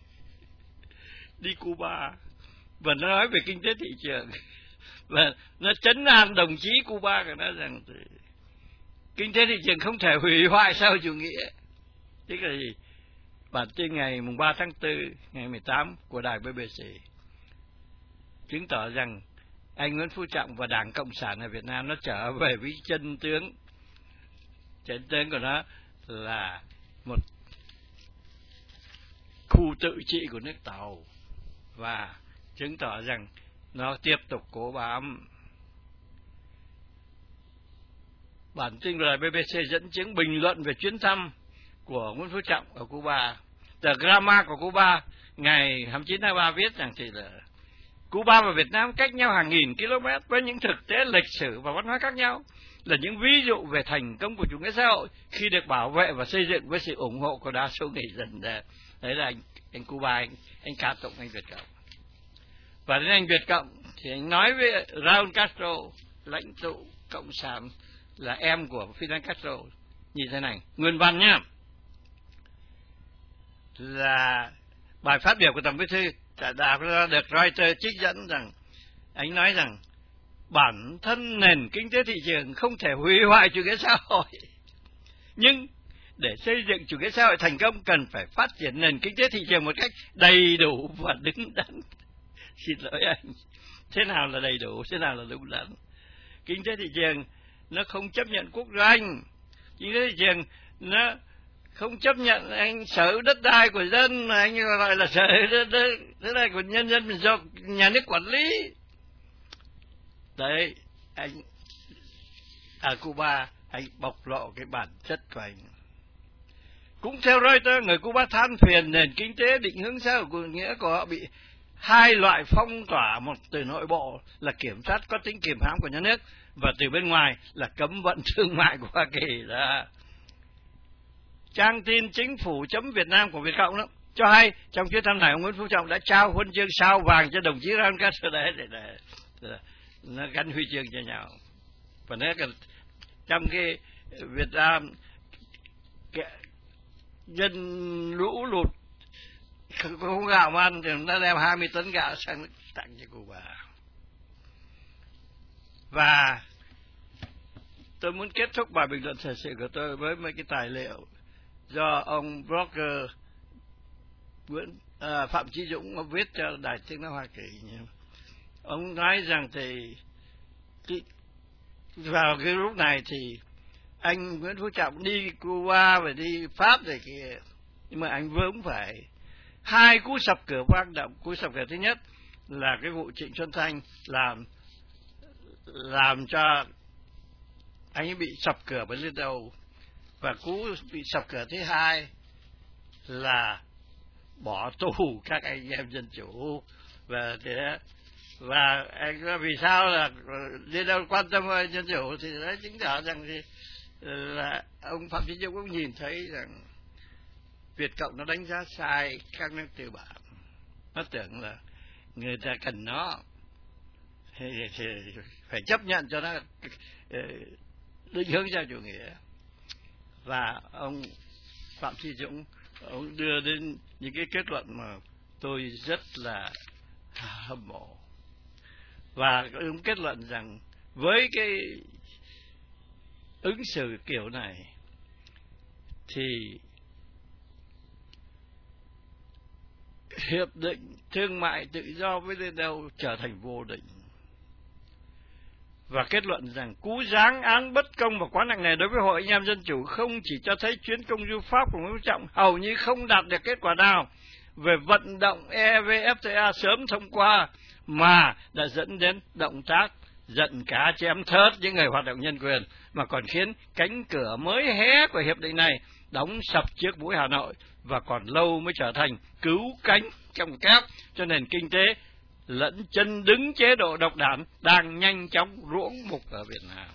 đi Cuba và nó nói về kinh tế thị trường và nó trấn an đồng chí Cuba của nó rằng kinh tế thị trường không thể hủy hoại sau chủ nghĩa. Tức là gì? Bản tin ngày mùng ba tháng tư ngày mười tám của đài bê bê xê chứng tỏ rằng anh Nguyễn Phú Trọng và Đảng Cộng sản ở Việt Nam nó trở về với chân tướng. Chân tướng của nó là một khu tự trị của nước Tàu và chứng tỏ rằng nó tiếp tục cố bám. Bản tin của đài bê bê xê dẫn chứng bình luận về chuyến thăm của Nguyễn Phú Trọng ở Cuba. Tờ Gramma của Cuba ngày hai mươi chín tháng ba viết rằng thì là Cuba và Việt Nam cách nhau hàng nghìn km với những thực tế lịch sử và văn hóa khác nhau, là những ví dụ về thành công của chủ nghĩa xã hội khi được bảo vệ và xây dựng với sự ủng hộ của đa số người dân. Đấy là anh, anh Cuba, anh, anh ca tụng anh Việt Cộng. Và đến anh Việt Cộng thì anh nói với Raúl Castro, lãnh tụ Cộng sản là em của Fidel Castro, như thế này, nguyên văn nhá, là bài phát biểu của Tổng Bí thư đã được Reuters trích dẫn rằng anh nói rằng bản thân nền kinh tế thị trường không thể hủy hoại chủ nghĩa xã hội, nhưng để xây dựng chủ nghĩa xã hội thành công cần phải phát triển nền kinh tế thị trường một cách đầy đủ và đứng đắn. Xin lỗi anh, thế nào là đầy đủ, thế nào là đúng đắn? Kinh tế thị trường nó không chấp nhận quốc doanh, kinh tế thị trường nó không chấp nhận anh sở hữu đất đai của dân mà anh gọi là sở hữu đất, đất, đất đai của nhân dân do nhà nước quản lý. Đấy, anh ở Cuba anh bộc lộ cái bản chất của anh. Cũng theo Reuters, người Cuba than phiền nền kinh tế định hướng xã hội chủ nghĩa của họ bị hai loại phong tỏa, một từ nội bộ là kiểm soát có tính kiềm hãm của nhà nước, và từ bên ngoài là cấm vận thương mại của Hoa Kỳ. Đó. Trang tin chính phủ chấm Việt Nam của Việt Cộng đó cho hay trong chuyến thăm này ông Nguyễn Phú Trọng đã trao huân chương sao vàng cho đồng chí Raul Castro đấy để, để, để nó gắn huy chương cho nhau. Và nếu trong cái Việt Nam cái dân lũ lụt không có gạo mà ăn thì nó đem hai mươi tấn gạo sang tặng cho Cuba. Và tôi muốn kết thúc bài bình luận thời sự của tôi với mấy cái tài liệu do ông blogger Nguyễn à, Phạm Chí Dũng ông viết cho Đài Tiếng nói Hoa Kỳ. Ông nói rằng thì cái, vào cái lúc này thì anh Nguyễn Phú Trọng đi Cuba và đi Pháp rồi kìa, nhưng mà anh vướng phải hai cú sập cửa quan trọng. Cú sập cửa thứ nhất là cái vụ Trịnh Xuân Thanh làm làm cho anh ấy bị sập cửa bên lên đầu, và cú bị sập cửa thứ hai là bỏ tù các anh em dân chủ. Và thế và anh vì sao là đi đâu quan tâm dân chủ thì đấy chứng tỏ rằng thì là ông Phạm Chí Dũng cũng nhìn thấy rằng Việt Cộng nó đánh giá sai các nước tư bản, nó tưởng là người ta cần nó thì, thì phải chấp nhận cho nó định hướng theo chủ nghĩa. Và ông Phạm Chí Dũng ông đưa đến những cái kết luận mà tôi rất là hâm mộ, và ông kết luận rằng với cái ứng xử kiểu này thì hiệp định thương mại tự do với đến đâu trở thành vô định. Và kết luận rằng cú giáng án bất công và quá nặng nề đối với Hội Anh em Dân Chủ không chỉ cho thấy chuyến công du Pháp của Nguyễn Phú Trọng hầu như không đạt được kết quả nào về vận động e vê ép tê a sớm thông qua, mà đã dẫn đến động tác giận cá chém thớt những người hoạt động nhân quyền, mà còn khiến cánh cửa mới hé của hiệp định này đóng sập trước mũi Hà Nội, và còn lâu mới trở thành cứu cánh trong cáp cho nền kinh tế lẫn chân đứng chế độ độc đảng đang nhanh chóng ruỗng mục ở Việt Nam.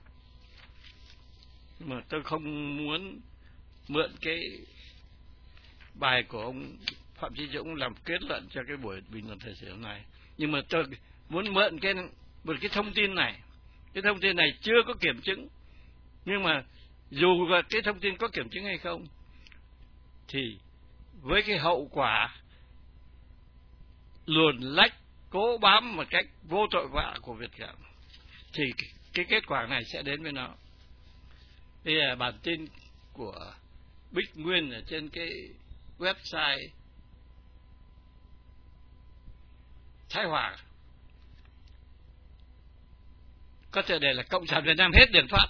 Mà tôi không muốn mượn cái bài của ông Phạm Chí Dũng làm kết luận cho cái buổi bình luận thời sự hôm nay, nhưng mà tôi muốn mượn cái một cái thông tin này. Cái thông tin này chưa có kiểm chứng, nhưng mà dù cái thông tin có kiểm chứng hay không thì với cái hậu quả luồn lách cố bám một cách vô tội vạ của Việt Cộng thì cái kết quả này sẽ đến với nó. Đây là bản tin của Bích Nguyên ở trên cái website Thái Hòa. Có thể đề là Cộng sản Việt Nam hết đường thoát.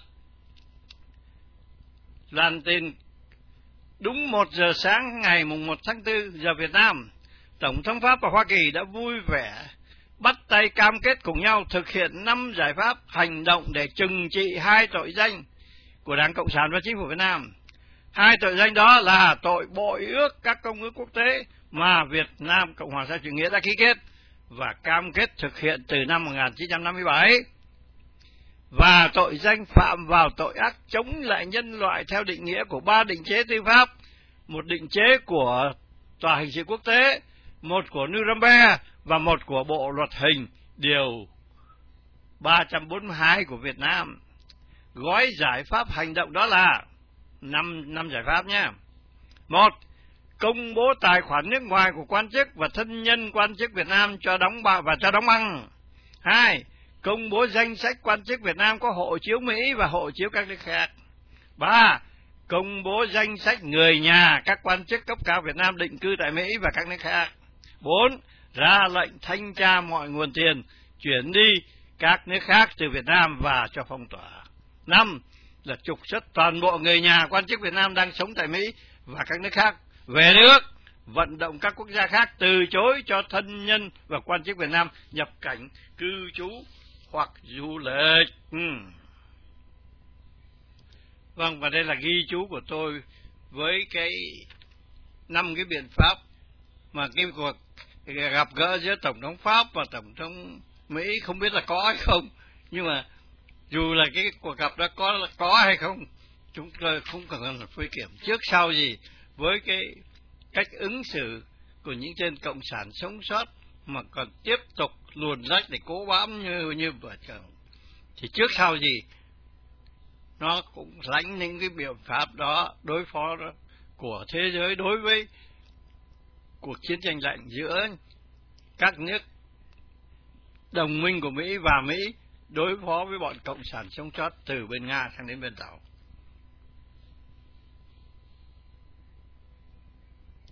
Loan tin đúng một giờ sáng ngày mùng một tháng tư giờ Việt Nam, Tổng thống Pháp và Hoa Kỳ đã vui vẻ bắt tay cam kết cùng nhau thực hiện năm giải pháp hành động để trừng trị hai tội danh của Đảng Cộng sản và Chính phủ Việt Nam. Hai tội danh đó là tội bội ước các công ước quốc tế mà Việt Nam Cộng hòa xã hội chủ nghĩa đã ký kết và cam kết thực hiện từ năm một nghìn chín trăm năm mươi bảy, và tội danh phạm vào tội ác chống lại nhân loại theo định nghĩa của ba định chế tư pháp, một định chế của Tòa hình sự quốc tế, một của Nuremberg và một của Bộ luật hình điều ba trăm bốn mươi hai của Việt Nam. Gói giải pháp hành động đó là năm năm giải pháp nhé. Một, công bố tài khoản nước ngoài của quan chức và thân nhân quan chức Việt Nam cho đóng bạ và cho đóng băng. Hai, công bố danh sách quan chức Việt Nam có hộ chiếu Mỹ và hộ chiếu các nước khác. Ba, công bố danh sách người nhà các quan chức cấp cao Việt Nam định cư tại Mỹ và các nước khác. Bốn, ra lệnh thanh tra mọi nguồn tiền chuyển đi các nước khác từ Việt Nam và cho phong tỏa. Năm, là trục xuất toàn bộ người nhà quan chức Việt Nam đang sống tại Mỹ và các nước khác về nước, vận động các quốc gia khác từ chối cho thân nhân và quan chức Việt Nam nhập cảnh, cư trú hoặc du lịch. Ừ. Vâng, và đây là ghi chú của tôi với cái năm cái biện pháp mà cái cuộc gặp gỡ giữa Tổng thống Pháp và Tổng thống Mỹ không biết là có hay không, nhưng mà dù là cái cuộc gặp đó có có hay không, chúng tôi không cần phê kiểm trước sau gì với cái cách ứng xử của những tên cộng sản sống sót mà còn tiếp tục luồn lách để cố bám như như vợ chồng, thì trước sau gì nó cũng lãnh những cái biện pháp đó đối phó đó của thế giới đối với cuộc chiến tranh lạnh giữa các nước đồng minh của Mỹ và Mỹ đối phó với bọn cộng sản sống sót từ bên Nga sang đến bên Tàu.